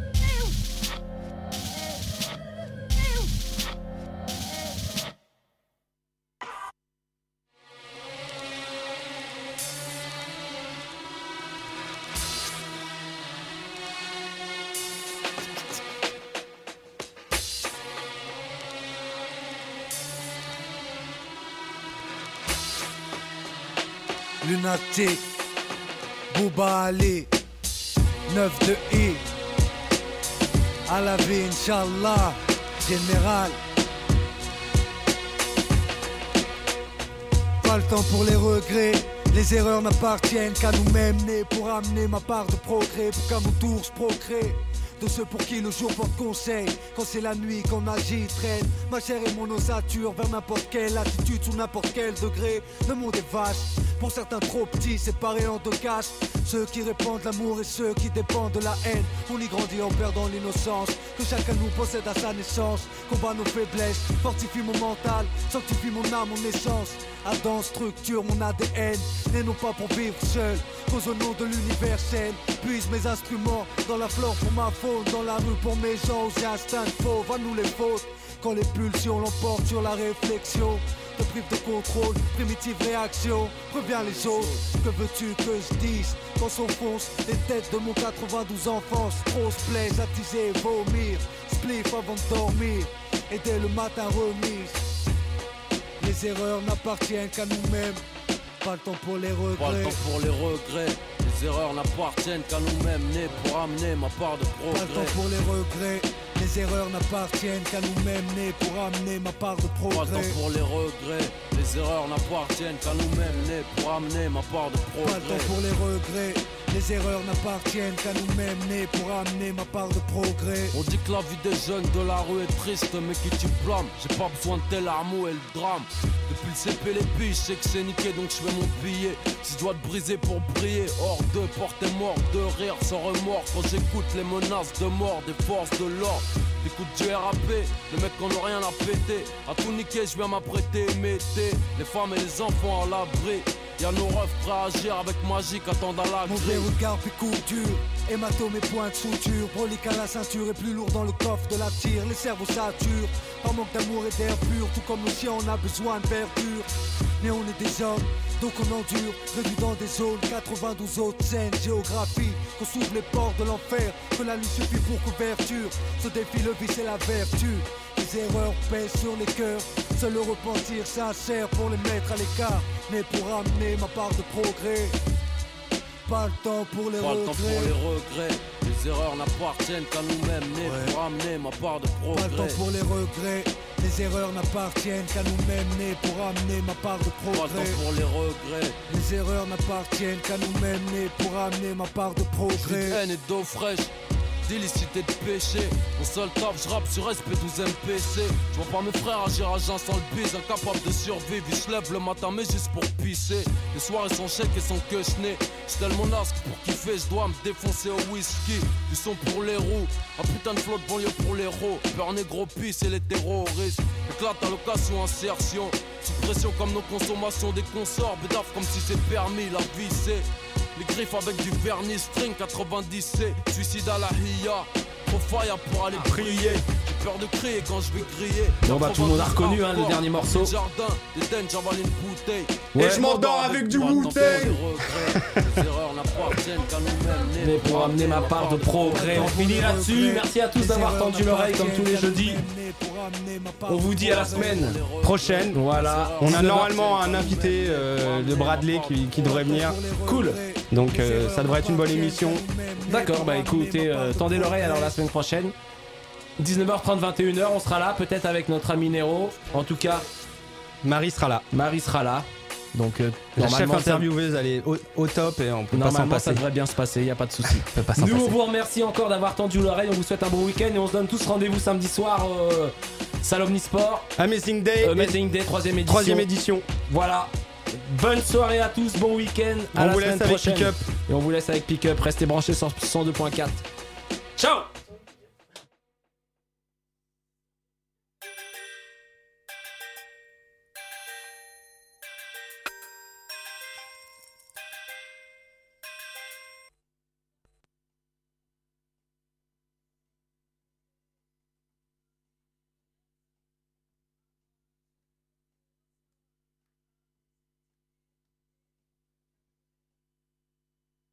Lunatique, Bouba Ali, neuf de I, à la vie, Inch'Allah, général. Pas le temps pour les regrets, les erreurs n'appartiennent qu'à nous-mêmes, nés pour amener ma part de progrès, pour qu'à mon tour je procrée. De ceux pour qui le jour porte conseil, quand c'est la nuit qu'on agit, traîne ma chair et mon ossature vers n'importe quelle attitude, sous n'importe quel degré. Le monde est vache, pour certains trop petits, séparés en deux castes. Ceux qui répandent l'amour et ceux qui dépendent de la haine. On y grandit en perdant l'innocence que chacun nous possède à sa naissance. Combat nos faiblesses, fortifie mon mental, sanctifie mon âme, mon essence. Adam structure mon A D N, né non pas pour vivre seul, cause au nom de l'universel. Puise mes instruments dans la flore pour ma faune, dans la rue pour mes gens, aux instincts fauves, à nous les fautes. Quand les pulsions l'emportent sur la réflexion, te prive de contrôle, primitive réaction, reviens les autres. Que veux-tu que je dise quand s'enfoncent les têtes de mon quatre-vingt-douze enfance? Trop se plaise, attiser, vomir, spliff avant de dormir, et dès le matin remise. Les erreurs n'appartiennent qu'à nous-mêmes, pas le temps pour les regrets. Pas le temps pour les regrets, les erreurs n'appartiennent qu'à nous-mêmes, nés pour amener ma part de progrès. Pas le temps pour les regrets, les erreurs n'appartiennent qu'à nous-mêmes, nés pour amener ma part de progrès. Pas le temps pour les regrets, les erreurs n'appartiennent qu'à nous-mêmes, nés pour amener ma part de progrès. Pas le temps pour les regrets, les erreurs n'appartiennent qu'à nous-mêmes, nés pour amener ma part de progrès. On dit que la vie des jeunes de la rue est triste, mais qui tu blâmes? J'ai pas besoin de tes larmes et le drame. Depuis le C P les piges, je sais que c'est niqué donc je fais mon billet. Si je dois te briser pour briller, hors de porter mort, de rire sans remords. Quand j'écoute les menaces de mort des forces de l'ordre, j'écoute du R A P, les mecs qu'on n'a rien à péter. À tout niquer, je viens m'apprêter, mettez les femmes et les enfants à l'abri. Y'a nos refs prêts à agir avec magie qu'attendent à la grille. Mon vrai regard fait couture, hématome et points de suture. Brolique à la ceinture et plus lourd dans le coffre de la tire. Les cerveaux saturent, par manque d'amour et d'air pur. Tout comme nos chiens, on a besoin de verdure. Mais on est des hommes, donc on endure. Réduit dans des zones, quatre-vingt-douze autres scènes. Géographie, qu'on s'ouvre les portes de l'enfer. Que la nuit suffit pour couverture. Ce défi, le vice et la vertu. Les erreurs pèsent sur les cœurs. Seul le repentir sincère pour les mettre à l'écart. Mais pour amener ma part de progrès. Pas le temps pour les Pas regrets. le temps pour les regrets, les erreurs n'appartiennent qu'à nous-mêmes, nés Ouais. pour amener ma part de progrès. Pas le temps pour les regrets. Les erreurs n'appartiennent qu'à nous-mêmes, nés pour amener ma part de Pas le progrès. temps pour les regrets, Les erreurs n'appartiennent qu'à nous-mêmes, nés pour amener ma part de J'vis progrès. de haine et d'eau fraîche. d'illicité de péché. Mon seul taf, je rappe sur S P douze M P C. Je vois pas mes frères agir à jeun sans le bise, incapable de survivre. Ils se lèvent le matin mais juste pour pisser. Les soirées sont chèques et sont quechenées. J'telle mon asque pour kiffer, je dois me défoncer au whisky. Du son pour les roues, un putain de flotte banlieue pour les ros. Peur négro pisse et les terroristes. Éclate à location, insertion. Sous pression comme nos consommations des consorts. Bédaf comme si c'est permis, la vie c'est les griffes avec du vernis, string quatre-vingt-dix C. Suicide à la Hia, trop fire pour aller prier. J'ai peur de crier quand je vais griller. Bon bah tout le monde a reconnu hein, le dernier morceau. Jardin, des dents, j'avale une bouteille. Ouais. Et je m'endors avec du Wu-Tang. Mais pour amener ma part de progrès, on finit là-dessus. Merci à tous d'avoir tendu l'oreille comme tous les jeudis. On vous dit à la semaine prochaine. Voilà. On a normalement un invité euh, de Bradley qui, qui devrait venir. Cool. Donc euh, ça devrait être une bonne émission. D'accord, bah écoutez, euh, tendez l'oreille alors la semaine prochaine. dix-neuf heures trente, vingt et une heures, on sera là, peut-être avec notre ami Nero. En tout cas, Marie sera là. Marie sera là. Donc euh, la chef normalement, intervieweuse, elle est au, au top et on peut pas s'en normalement passer. ça devrait bien se passer, y a pas de souci. Nous on vous remercie encore d'avoir tendu l'oreille, on vous souhaite un bon week-end et on se donne tous rendez-vous samedi soir euh, Salle Omnisport. Amazing Day. Amazing Day, troisième édition. Troisième édition. Voilà. Bonne soirée à tous, bon week-end. À on la vous semaine laisse avec prochaine. Pick Up. Et on vous laisse avec Pick Up. Restez branchés sur cent deux point quatre. Ciao.